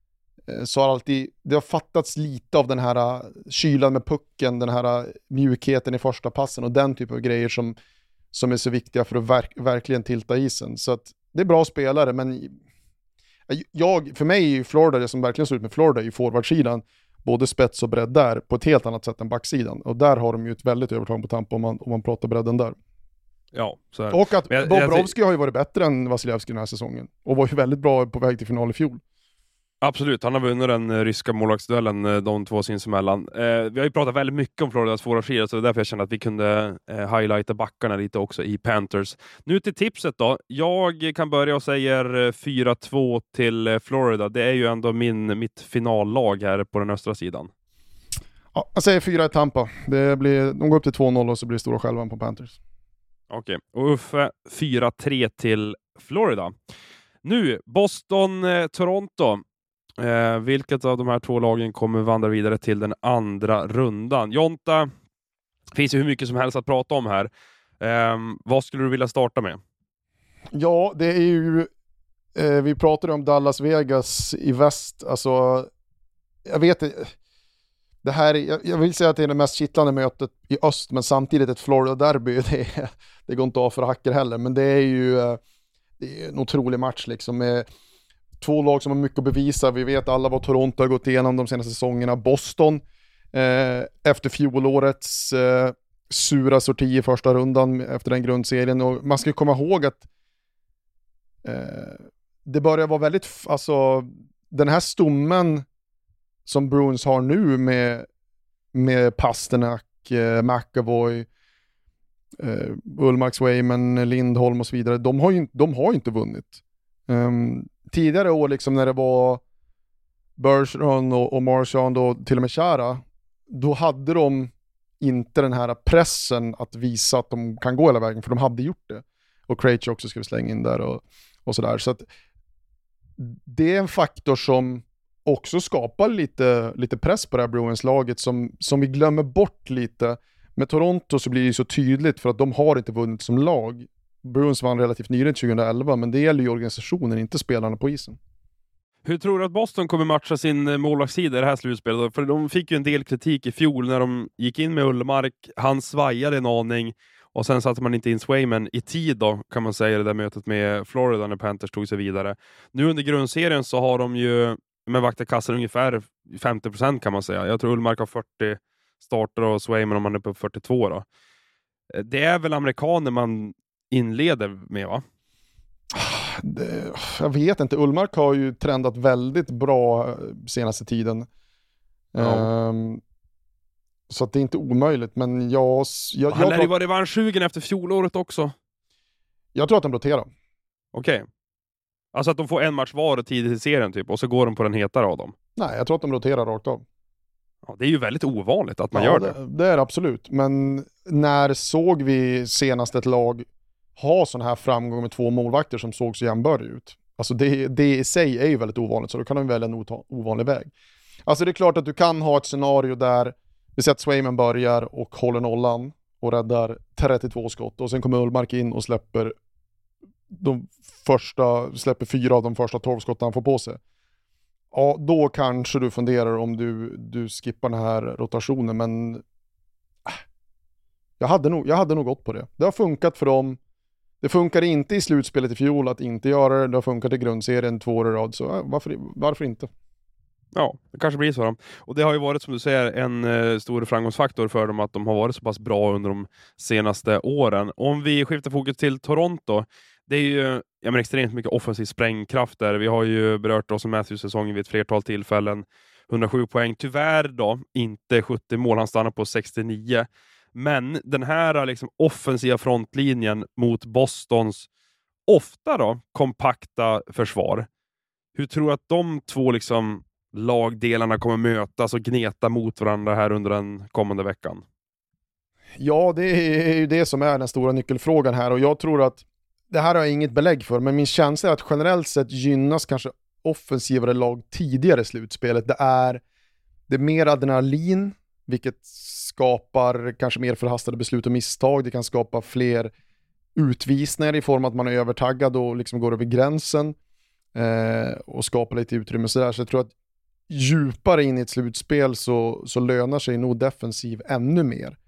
så har alltid, det har fattats lite av den här kylan med pucken, den här mjukheten i första passen och den typ av grejer som, som är så viktiga för att verk, verkligen tilta isen. Så att det är bra spelare, men jag, för mig är ju Florida, det som verkligen ser ut med Florida, är ju forwardsidan både spets och bredd där på ett helt annat sätt än backsidan. Och där har de ju ett väldigt övertag på Tampa om man, om man pratar bredden där.
Ja, så är det.
Och att
jag,
Bobrovski
jag,
har ju varit bättre än Vasilevski den här säsongen och var ju väldigt bra på väg till final i fjol.
Absolut, han har vunnit den ryska målvaktsduellen de två sinsemellan. Eh, vi har ju pratat väldigt mycket om Floridas forwardsida, så det är därför jag känner att vi kunde eh, highlighta backarna lite också i Panthers. Nu till tipset då. Jag kan börja och säga fyra två till Florida. Det är ju ändå min, mitt finallag här på den östra sidan.
Ja, jag säger fyra i Tampa. Det blir, de går upp till två noll och så blir det stora själva på Panthers.
Okej, okay. Och Uffe fyra tre till Florida. Nu, Boston-Toronto. Eh, vilket av de här två lagen kommer vandra vidare till den andra rundan? Jonta, finns ju hur mycket som helst att prata om här. Eh, vad skulle du vilja starta med?
Ja, det är ju... Eh, vi pratade om Dallas Vegas i väst. Alltså, jag vet inte... Det här, jag, jag vill säga att det är det mest kittlande mötet i öst, men samtidigt ett Florida-derby. Det, det går inte av för hacker heller, men det är ju det är en otrolig match liksom med två lag som har mycket att bevisa. Vi vet alla vad Toronto har gått igenom de senaste säsongerna. Boston eh, efter fjolårets eh, sura sorti i första rundan efter den grundserien. Och man ska komma ihåg att eh, det börjar vara väldigt... Alltså, den här stommen som Bruins har nu med, med Pasternak, eh, McAvoy, eh, Ullmark, Swayman, Lindholm och så vidare. De har ju, de har ju inte vunnit. Um, tidigare år liksom när det var Bergeron och, och Marchand och till och med Chara, då hade de inte den här pressen att visa att de kan gå hela vägen, för de hade gjort det. Och Krejci också ska vi slänga in där och, och sådär. Så att det är en faktor som också skapar lite, lite press på det här Bruins-laget som, som vi glömmer bort lite. Med Toronto så blir det så tydligt för att de har inte vunnit som lag. Bruins vann relativt nyligen tjugoelva, men det gäller ju organisationen, inte spelarna på isen.
Hur tror du att Boston kommer matcha sin målvaktssida i det här slutspelet? För de fick ju en del kritik i fjol när de gick in med Ullmark. Han svajade en aning Och sen satte man inte in Swayman i tid då, kan man säga, det där mötet med Florida när Panthers tog sig vidare. Nu under grundserien så har de ju med vakta kassar ungefär femtio procent kan man säga. Jag tror Ullmark har fyrtio starter och Swayman om man är på fyrtiotvå då. Det är väl amerikaner man inleder med, va?
Det, jag vet inte, Ullmark har ju trendat väldigt bra senaste tiden.
Ja.
Um, så att det är inte omöjligt, men jag... jag
Han
jag,
lär ju vara revanschsugen efter fjolåret också.
Jag tror att de roterar.
Okej. Okay. Alltså att de får en match var tidigt i serien typ, och så går de på den hetare av dem.
Nej, jag tror att de roterar rakt av.
Ja, det är ju väldigt ovanligt att man
ja,
gör det.
det. Det är absolut, men när såg vi senast ett lag ha sån här framgång med två målvakter som såg så jämnbördiga ut? Alltså det, det i sig är ju väldigt ovanligt, så då kan de välja en ovanlig väg. Alltså det är klart att du kan ha ett scenario där vi ser att Swayman börjar och håller nollan och räddar trettiotvå skott, och sen kommer Ullmark in och släpper de första, släpper fyra av de första tolv skott han får på sig. Ja, då kanske du funderar om du, du skippar den här rotationen, men äh, jag, hade nog, jag hade nog gått på det. Det har funkat för dem. Det funkar inte i slutspelet i fjol att inte göra det. Det har funkat i grundserien två år i rad, så äh, varför, varför inte?
Ja, det kanske blir så dem. Och det har ju varit, som du säger, en eh, stor framgångsfaktor för dem att de har varit så pass bra under de senaste åren. Om vi skiftar fokus till Toronto, det är ju ja, men extremt mycket offensiv sprängkraft där. Vi har ju berört oss om Matthews-säsongen vid ett flertal tillfällen. hundrasju poäng, tyvärr då, inte sjuttio mål, han stannar på sextionio. Men den här liksom offensiva frontlinjen mot Bostons ofta då kompakta försvar. Hur tror du att de två liksom lagdelarna kommer mötas och gneta mot varandra här under den kommande veckan?
Ja, det är ju det som är den stora nyckelfrågan här, och jag tror att det här har jag inget belägg för, men min känsla är att generellt sett gynnas kanske offensivare lag tidigare i slutspelet. Det är, det är mer adrenalin, vilket skapar kanske mer förhastade beslut och misstag. Det kan skapa fler utvisningar i form av att man är övertaggad och liksom går över gränsen eh, och skapar lite utrymme så där. Så jag tror att djupare in i ett slutspel så, så lönar sig nog defensiv ännu mer.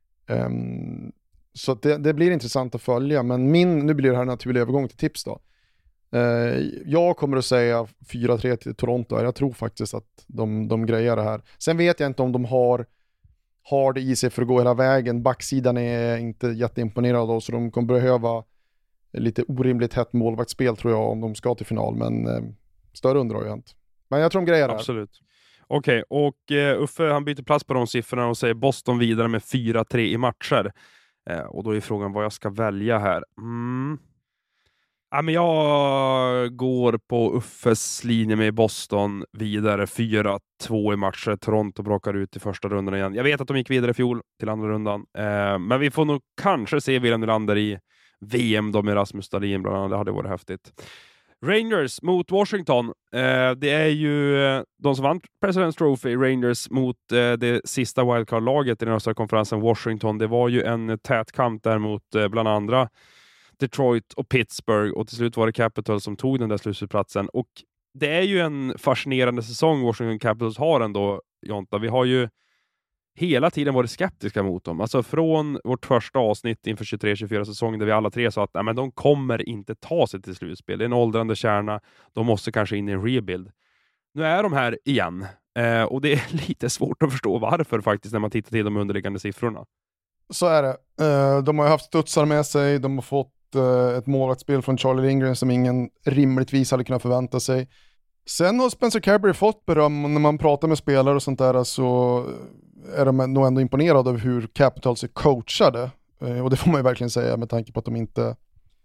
Um, så att det, det blir intressant att följa, men min, nu blir det här en naturlig övergång till tips då. Uh, jag kommer att säga fyra tre till Toronto. Jag tror faktiskt att de, de grejer det här. Sen vet jag inte om de har, har det i sig för att gå hela vägen. Backsidan är inte jätteimponerad då, så de kommer behöva lite orimligt hett målvaktsspel tror jag om de ska till final, men uh, större undrar jag inte. Men jag tror de grejer det här.
Absolut. Okej, okay, och uh, Uffe han byter plats på de siffrorna och säger Boston vidare med fyra tre i matcher. Uh, och då är frågan vad jag ska välja här. Mm. Ja, men jag går på Uffes linje med Boston vidare. fyra två i matcher. Toronto brakar ut i första rundan igen. Jag vet att de gick vidare i fjol till andra rundan. Uh, men vi får nog kanske se William Nylander i V M då med Rasmus Dahlin bland annat. Det hade varit häftigt. Rangers mot Washington. Eh, det är ju eh, de som vann President's Trophy. Rangers mot eh, det sista wildcard-laget i den östra konferensen Washington. Det var ju en tät kamp där mot eh, bland andra Detroit och Pittsburgh. Och till slut var det Capitals som tog den där slutspelsplatsen. Och det är ju en fascinerande säsong Washington Capitals har ändå, Jonta. Vi har ju hela tiden varit skeptiska mot dem. Alltså från vårt första avsnitt inför tjugotre tjugofyra säsongen där vi alla tre sa att nej, men de kommer inte ta sig till slutspel. Det är en åldrande kärna. De måste kanske in i en rebuild. Nu är de här igen. Eh, och det är lite svårt att förstå varför faktiskt när man tittar till de underliggande siffrorna.
Så är det. Eh, de har haft studsar med sig. De har fått eh, ett målvaktsspel från Charlie Lindgren som ingen rimligtvis hade kunnat förvänta sig. Sen har Spencer Carberry fått beröm, och när man pratar med spelare och sånt där så är de nog ändå imponerade av hur Capitals är coachade. Eh, och det får man ju verkligen säga med tanke på att de inte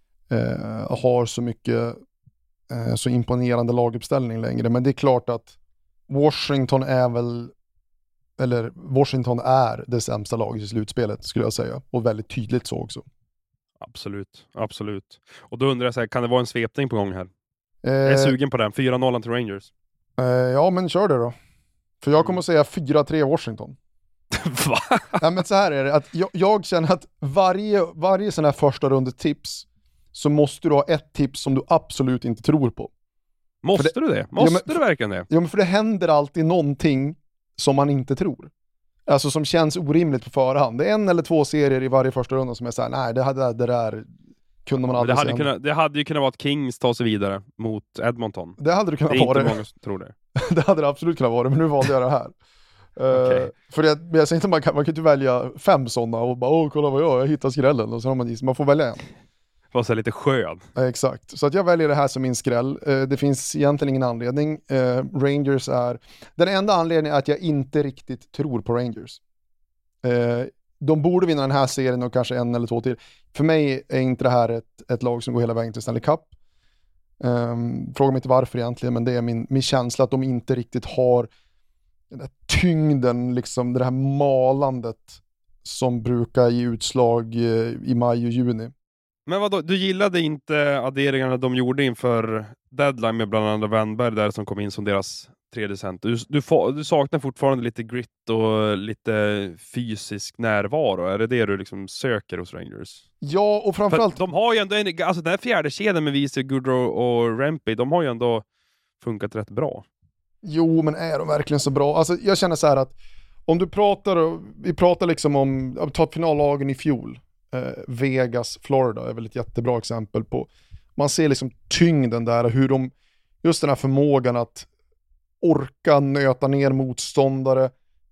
eh, har så mycket eh, så imponerande laguppställning längre. Men det är klart att Washington är väl, eller Washington är det sämsta laget i slutspelet skulle jag säga. Och väldigt tydligt så också.
Absolut, absolut. Och då undrar jag så här, kan det vara en svepning på gång här?
Eh,
jag är sugen på den, fyra noll till Rangers.
Eh, ja, men kör det då. För jag kommer att säga fyra tre Washington.
Va?
Nej, men så här är det, att jag, jag känner att varje, varje sån här första runde tips så måste du ha ett tips som du absolut inte tror på.
Måste
det,
du det? Måste
ja, men,
du verkligen det?
Ja, men för det händer alltid någonting som man inte tror. Alltså som känns orimligt på förhand. Det är en eller två serier i varje första runda som är så här, nej det, hade, det där kunde man aldrig
det hade,
se.
kunnat, det hade ju kunnat vara att Kings tar sig vidare mot Edmonton.
Det hade det kunnat
vara. Det är
vara.
inte många som tror det.
Det hade det absolut kunnat vara, men nu valde jag det här. Okay. Uh, för jag, jag säger inte man kan, man kan inte välja fem sådana och bara, åh kolla vad jag, jag hittar skrällen. Och så har man, man får välja en.
Var så lite skön.
Uh, exakt, så att jag väljer det här som min skräll. Uh, det finns egentligen ingen anledning. Uh, Rangers är, den enda anledningen är att jag inte riktigt tror på Rangers. Uh, de borde vinna den här serien och kanske en eller två till. För mig är inte det här ett, ett lag som går hela vägen till Stanley Cup. Um, fråga mig inte varför egentligen, men det är min, min känsla att de inte riktigt har den där tyngden, liksom det här malandet som brukar ge utslag uh, i maj och juni.
Men vadå, du gillade inte adderingarna de gjorde inför deadline med bland annat Wennberg där som kom in som deras tredje center. Du, du, du saknar fortfarande lite grit och lite fysisk närvaro. Är det det du liksom söker hos Rangers?
Ja, och framförallt...
För de har ju ändå en, alltså den här fjärde kedjan med Wiese, Goodrow och Rempe, de har ju ändå funkat rätt bra.
Jo, men är de verkligen så bra? Alltså jag känner så här att om du pratar, vi pratar liksom om, ta finallagen i fjol. Eh, Vegas, Florida är väl ett jättebra exempel på. Man ser liksom tyngden där, hur de, just den här förmågan att orka nöta ner motståndare.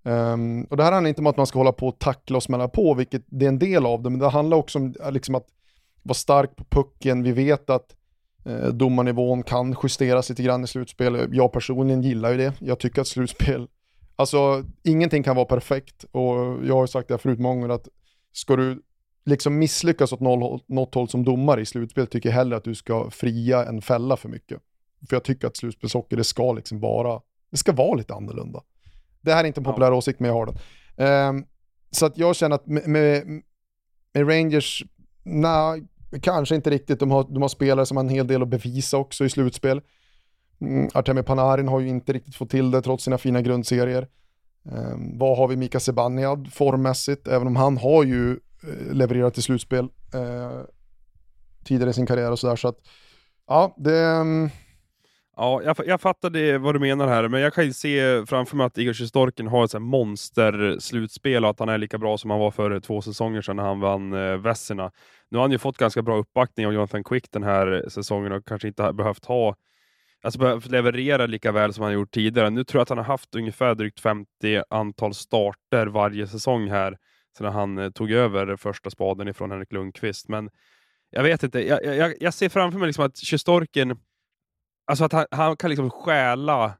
Um, och det här handlar inte om att man ska hålla på och tackla och smälla på, vilket det är en del av det, men det handlar också om liksom att vara stark på pucken. Vi vet att eh, domarnivån kan justeras lite grann i slutspel. Jag personligen gillar ju det. Jag tycker att slutspel, alltså ingenting kan vara perfekt, och jag har ju sagt det förut många gånger att ska du liksom misslyckas åt noll, något håll som domare i slutspel, tycker jag hellre att du ska fria än fälla för mycket. För jag tycker att slutspelshockey, det ska liksom vara, det ska vara lite annorlunda. Det här är inte en populär ja. åsikt, men jag har den. Um, så att jag känner att med, med, med Rangers, nej, kanske inte riktigt. De har, de har spelare som har en hel del att bevisa också i slutspel. Mm, Artemi Panarin har ju inte riktigt fått till det trots sina fina grundserier. Um, vad har vi Mika Zibanejad formmässigt? Även om han har ju uh, levererat i slutspel uh, tidigare i sin karriär och sådär. Så att, ja, det... Um,
Ja, jag, jag fattar det, vad du menar här, men jag kan ju se framför mig att Igor Shesterkin har ett monster-slutspel och att han är lika bra som han var för två säsonger sedan när han vann eh, Vesina. Nu har han ju fått ganska bra uppbackning av Jonathan Quick den här säsongen och kanske inte behövt ha, alltså behövt leverera lika väl som han gjort tidigare. Nu tror jag att han har haft ungefär drygt femtio antal starter varje säsong här sedan han eh, tog över första spaden ifrån Henrik Lundqvist. Men jag vet inte, jag, jag, jag ser framför mig liksom att Shesterkin, alltså att han, han kan liksom stjäla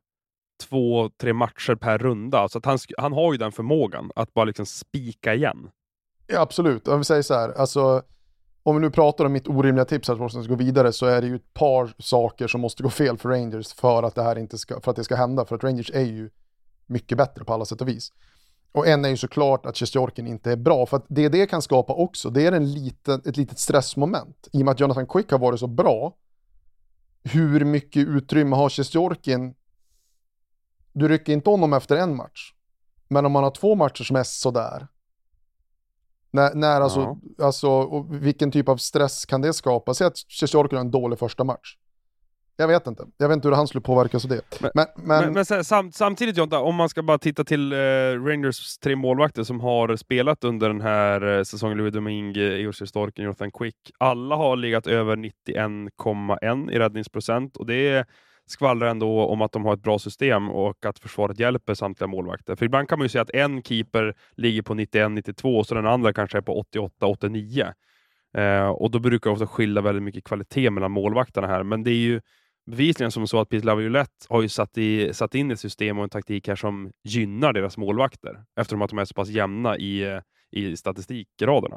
två, tre matcher per runda. Så att han, han har ju den förmågan att bara liksom spika igen.
Ja, absolut. Om vi säger så här, alltså om vi nu pratar om mitt orimliga tips att ska gå vidare, så är det ju ett par saker som måste gå fel för Rangers för att det här inte ska, för att det ska hända. För att Rangers är ju mycket bättre på alla sätt och vis. Och en är ju såklart att Shesterkin inte är bra, för att det det kan skapa också, det är en liten, ett litet stressmoment. I och med att Jonathan Quick har varit så bra, hur mycket utrymme har Shesterkin? Du rycker inte honom efter en match. Men om man har två matcher som är sådär. När, när alltså, ja. alltså och vilken typ av stress kan det skapa? Säg att Shesterkin har en dålig första match. Jag vet inte. Jag vet inte hur han skulle påverkas av det.
Men,
men, men,
men, men sam, samtidigt, Jonta, om man ska bara titta till uh, Rangers tre målvakter som har spelat under den här uh, säsongen, Louis Domingue, Igor Shesterkin, Jonathan Quick. Alla har legat över nittioen komma ett i räddningsprocent, och det skvallrar ändå om att de har ett bra system och att försvaret hjälper samtliga målvakter. För ibland kan man ju säga att en keeper ligger på nittioen nittiotvå och så den andra kanske är på åttioåtta åttionio. Uh, och då brukar det ofta skilja väldigt mycket kvalitet mellan målvakterna här. Men det är ju bevisligen som så att Peter Laviolette har ju satt, i, satt in ett system och en taktik här som gynnar deras målvakter. Eftersom att de är så pass jämna i, i statistikraderna.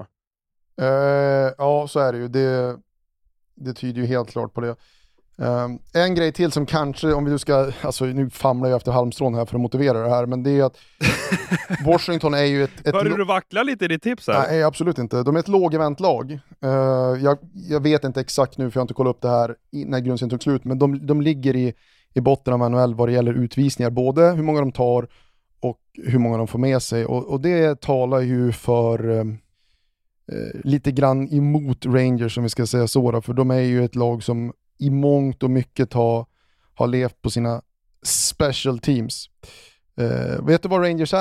Uh, ja, så är det ju. Det, det tyder ju helt klart på det. Um, en grej till som kanske, om vi nu ska, alltså nu famlar jag efter halmstrån här för att motivera det här, men det är att Washington är ju ett... ett
Börjar du vackla lite i ditt tips här?
Nej, absolut inte. De är ett lågeventlag. Uh, jag, jag vet inte exakt nu, för jag har inte kollat upp det här när grundserien tog slut, men de, de ligger i, i botten av N H L vad det gäller utvisningar, både hur många de tar och hur många de får med sig, och, och det talar ju för um, uh, lite grann emot Rangers, som vi ska säga så, för de är ju ett lag som i mångt och mycket har, har levt på sina special teams. Uh, vet du vad Rangers är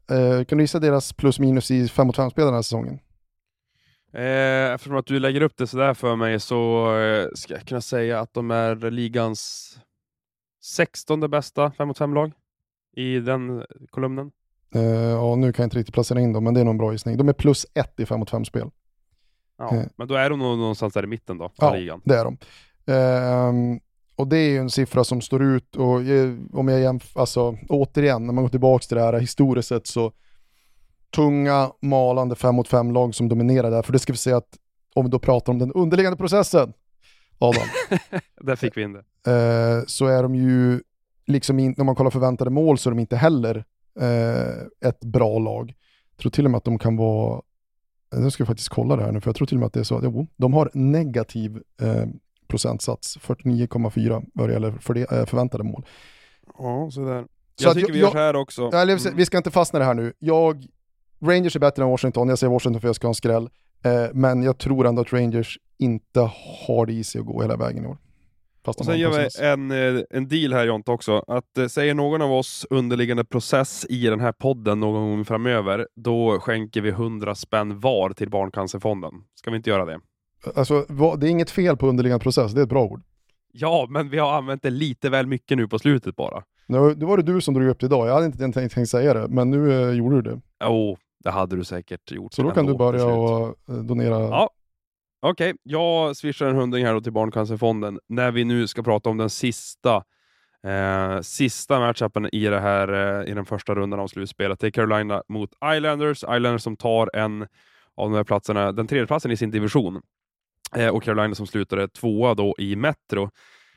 Eh, kan du gissa deras plus minus i fem mot fem-spel den här säsongen?
Eh, eftersom att du lägger upp det sådär för mig så eh, ska jag kunna säga att de är ligans sextonde bästa fem mot fem-lag i den kolumnen.
Eh, ja, nu kan jag inte riktigt placera in dem, men det är nog en bra gissning. De är plus ett i fem mot fem-spel.
Ja, eh. Men då är de nog någonstans där i mitten då,
ja,
ligan.
Det är de. Eh, och det är ju en siffra som står ut och eh, om jag jämför, alltså återigen, när man går tillbaka till det här historiskt sett så tunga, malande fem mot fem-lag som dominerar där. För det ska vi säga att om vi då pratar om den underliggande processen, Adam.
Där fick vi in det.
Eh, så är de ju, liksom in, när man kollar förväntade mål så är de inte heller eh, ett bra lag. Jag tror till och med att de kan vara, nu ska jag faktiskt kolla det här nu, för jag tror till och med att det är så att jo, de har negativ eh, procentsats, fyrtionio komma fyra vad det gäller för det, eh, förväntade mål.
Ja, så där.
Så
jag tycker jag, vi gör så här också.
Mm. Vi ska inte fastna det här nu. Jag, Rangers är bättre än Washington. Jag säger Washington för jag ska ha en skräll. Eh, men jag tror ändå att Rangers inte har det i sig att gå hela vägen i år. Fast
och sen gör vi en, en deal här, Jonte, också. Att eh, säger någon av oss underliggande process i den här podden någon gång framöver, då skänker vi hundra spänn var till Barncancerfonden. Ska vi inte göra det?
Alltså, det är inget fel på underliggande process. Det är ett bra ord.
Ja, men vi har använt det lite väl mycket nu på slutet bara.
Nu, det var det du som drog upp det idag. Jag hade inte tänkt, tänkt säga det, men nu eh, gjorde du det.
Jo, oh, det hade du säkert gjort.
Så då kan du börja och donera.
Ja, okej. Okay. Jag swishar en hundring här då till Barncancerfonden när vi nu ska prata om den sista eh, sista matchupen i, det här, eh, i den första rundan av slutspelet. Det är Carolina mot Islanders. Islanders som tar en av de här platserna, den tredje platsen i sin division. Eh, och Carolina som slutade tvåa då i Metro.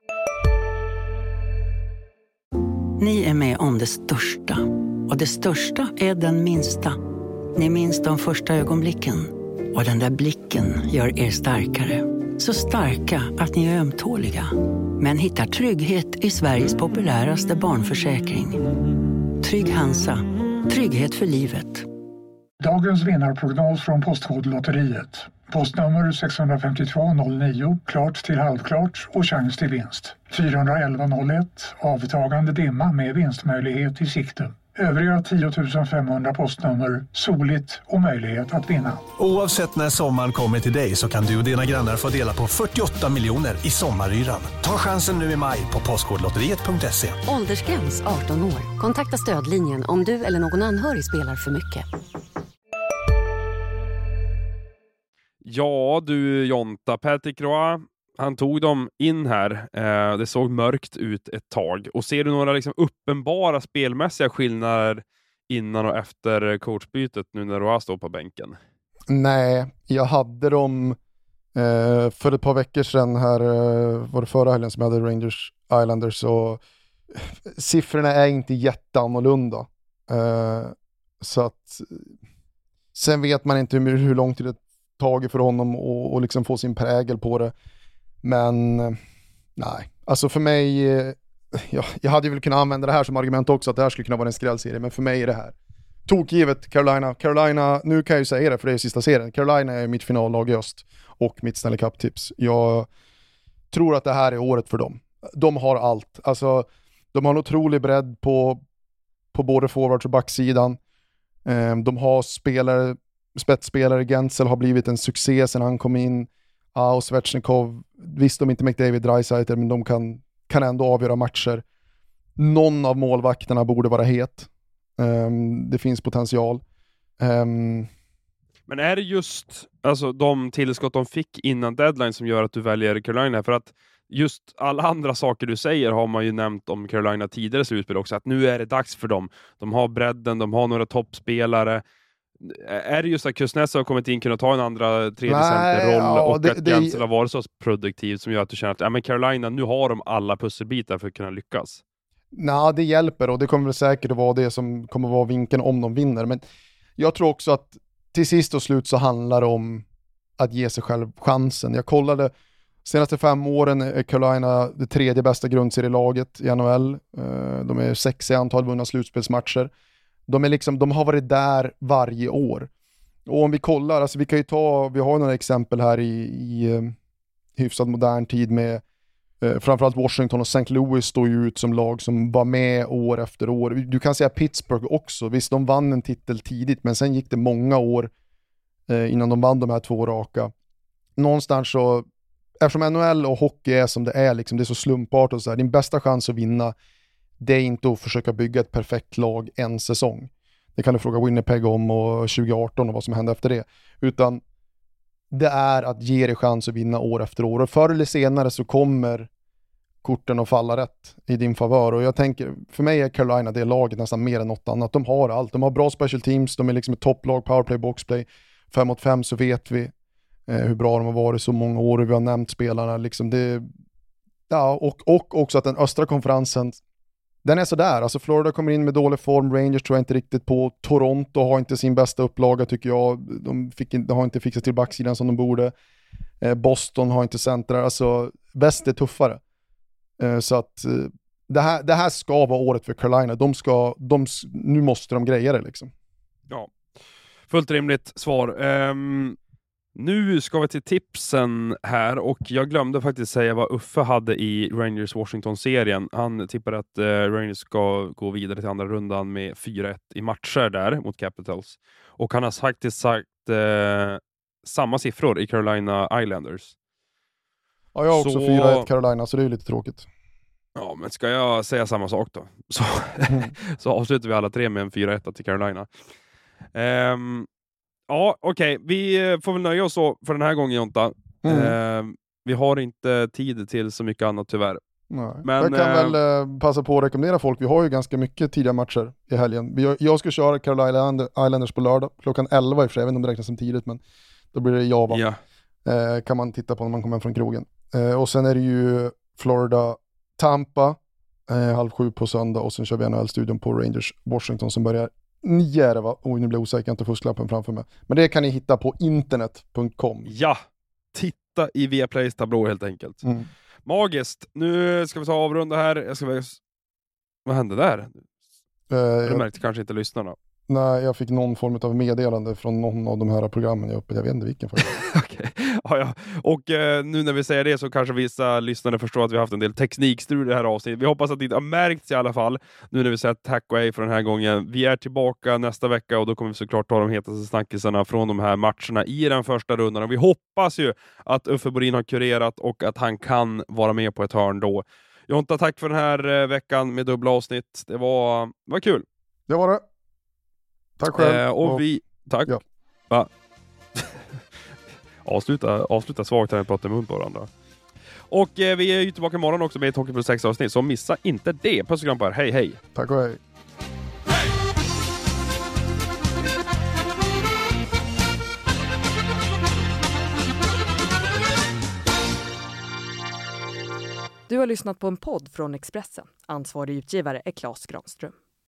Ni är med om det största. Och det största är den minsta. Ni minns de första ögonblicken. Och den där blicken gör er starkare. Så starka att ni är ömtåliga. Men hittar trygghet i Sveriges populäraste barnförsäkring. Trygg Hansa. Trygghet för livet.
Dagens vinnarprognos från Postkodlotteriet. Postnummer sex fem två noll nio, klart till halvklart och chans till vinst. fyra elva noll ett, avtagande dimma med vinstmöjlighet i sikte. Övriga tio tusen femhundra postnummer, soligt och möjlighet att vinna.
Oavsett när sommaren kommer till dig så kan du och dina grannar få dela på fyrtioåtta miljoner i sommaryran. Ta chansen nu i maj på postkodlotteriet punkt se.
Åldersgräns arton år. Kontakta stödlinjen om du eller någon anhörig spelar för mycket.
Ja, du Jonta, Patrick Roy, han tog dem in här. Eh, det såg mörkt ut ett tag. Och ser du några liksom uppenbara spelmässiga skillnader innan och efter coachbytet nu när Roy står på bänken?
Nej, jag hade dem eh, för ett par veckor sedan här, eh, var det förra helgen som jag hade Rangers Islanders, och siffrorna är inte jätteannorlunda. Eh, så att sen vet man inte hur, hur lång tid det tagit för honom och, och liksom få sin prägel på det. Men nej, alltså för mig, ja, jag hade ju väl kunnat använda det här som argument också, att det här skulle kunna vara en skrällserie, men för mig är det här tokgivet. Carolina, Carolina, nu kan jag ju säga det för det är sista serien. Carolina är mitt finallag i öst och mitt Stanley Cup-tips. Jag tror att det här är året för dem. De har allt. Alltså, de har en otrolig bredd på, på både forwards och backsidan. De har spelare, spetsspelare. Gensel har blivit en succé sedan han kom in. Ah, och Svechnikov, visst de inte McDavid, Draisaitl, men de kan, kan ändå avgöra matcher. Någon av målvakterna borde vara het. Um, det finns potential. Um,
men är det just alltså, de tillskott de fick innan deadline som gör att du väljer Carolina? För att just alla andra saker du säger har man ju nämnt om Carolina tidigare slutspel också. Att nu är det dags för dem. De har bredden, de har några toppspelare. Är det just att Kuznetsov har kommit in kunna ta en andra tredje centerroll ja, och det, att det, Gensel har varit så produktiv som gör att du känner att ja, men Carolina, nu har de alla pusselbitar för att kunna lyckas?
Nej, det hjälper och det kommer väl säkert att vara det som kommer att vara vinkeln om de vinner. Men jag tror också att till sist och slut så handlar det om att ge sig själv chansen. Jag kollade senaste fem åren är Carolina det tredje bästa grundserielaget i N H L. De är sex i antal vunna slutspelsmatcher. De, är liksom, de har varit där varje år. Och om vi kollar, alltså vi kan ju ta, vi har några exempel här i, i hyfsad modern tid med Eh, framförallt Washington och Saint Louis står ju ut som lag som var med år efter år. Du kan säga Pittsburgh också. Visst, de vann en titel tidigt, men sen gick det många år eh, innan de vann de här två raka. Någonstans så, eftersom N H L och hockey är som det är, liksom, det är så slumpartat och så här, din bästa chans att vinna, det är inte att försöka bygga ett perfekt lag en säsong. Det kan du fråga Winnipeg om och tjugo arton och vad som hände efter det. Utan det är att ge dig chans att vinna år efter år. Och förr eller senare så kommer korten att falla rätt i din favör. Och jag tänker, för mig är Carolina det laget nästan mer än något annat. De har allt. De har bra special teams. De är liksom ett topplag, powerplay, boxplay. Fem mot fem så vet vi eh, hur bra de har varit så många år. Och vi har nämnt spelarna. Liksom det, ja, och, och också att den östra konferensen, den är sådär. Alltså Florida kommer in med dålig form. Rangers tror jag inte riktigt på. Toronto har inte sin bästa upplaga tycker jag. De, fick, de har inte fixat till backsidan som de borde. Eh, Boston har inte centrar. Alltså väst är tuffare. Eh, så att eh, det, här, det här ska vara året för Carolina. De ska, de, nu måste de greja det liksom.
Ja, fullt rimligt svar. Um... Nu ska vi till tipsen här och jag glömde faktiskt säga vad Uffe hade i Rangers Washington-serien. Han tippade att eh, Rangers ska gå vidare till andra rundan med fyra ett i matcher där mot Capitals. Och han har faktiskt sagt eh, samma siffror i Carolina Islanders.
Ja, jag har också
så...
fyra ett Carolina, så det är ju lite tråkigt.
Ja, men ska jag säga samma sak då? Så, mm. så avslutar vi alla tre med en fyra ett till Carolina. Ehm... Ja, okej. Okay. Vi får väl nöja oss så för den här gången, Jonta. Mm. Eh, vi har inte tid till så mycket annat tyvärr.
Nej.
Men,
jag kan
eh,
väl eh, passa på att rekommendera folk. Vi har ju ganska mycket tidiga matcher i helgen. Vi, jag ska köra Carolina Islanders på lördag. Klockan elva i och för sig. Jag vet inte om det räknas som tidigt, men då blir det Java.
Ja.
Eh, kan man titta på när man kommer hem från krogen. Eh, och sen är det ju Florida Tampa eh, halv sju på söndag. Och sen kör vi N H L-studion på Rangers Washington som börjar nio är det va? Oj, nu blir jag osäker, jag har inte fusklappen framför mig. Men det kan ni hitta på internet punkt com.
Ja, titta i Viaplays tablå helt enkelt.
Mm.
Magiskt. Nu ska vi ta avrunda här. Jag ska väl... Vad hände där?
Eh,
du märkte kanske inte lyssnarna.
Nej, jag fick någon form av meddelande från någon av de här programmen jag uppe. Jag vet inte vilken faktiskt.
Okej. Ja, ja. Och eh, nu när vi säger det så kanske vissa lyssnare förstår att vi har haft en del teknikstrul i det här avsnittet. Vi hoppas att det inte har märkts i alla fall. Nu när vi säger tack och hej för den här gången. Vi är tillbaka nästa vecka och då kommer vi såklart ta de hetaste snackisarna från de här matcherna i den första rundan. Och vi hoppas ju att Uffe Borin har kurerat och att han kan vara med på ett hörn då. Jonta, tack för den här veckan med dubbla avsnitt. Det var, det var kul.
Det var det. Tack själv.
Eh, och, och vi... Tack.
Ja.
Va? avsluta, avsluta svagt här och prata mun på varandra. Och eh, vi är ju tillbaka imorgon också med ett Hockey plus sex avsnitt, så missa inte det. Puss och kram på er. Hej, hej.
Tack och hej.
Du har lyssnat på en podd från Expressen. Ansvarig utgivare är Claes Granström.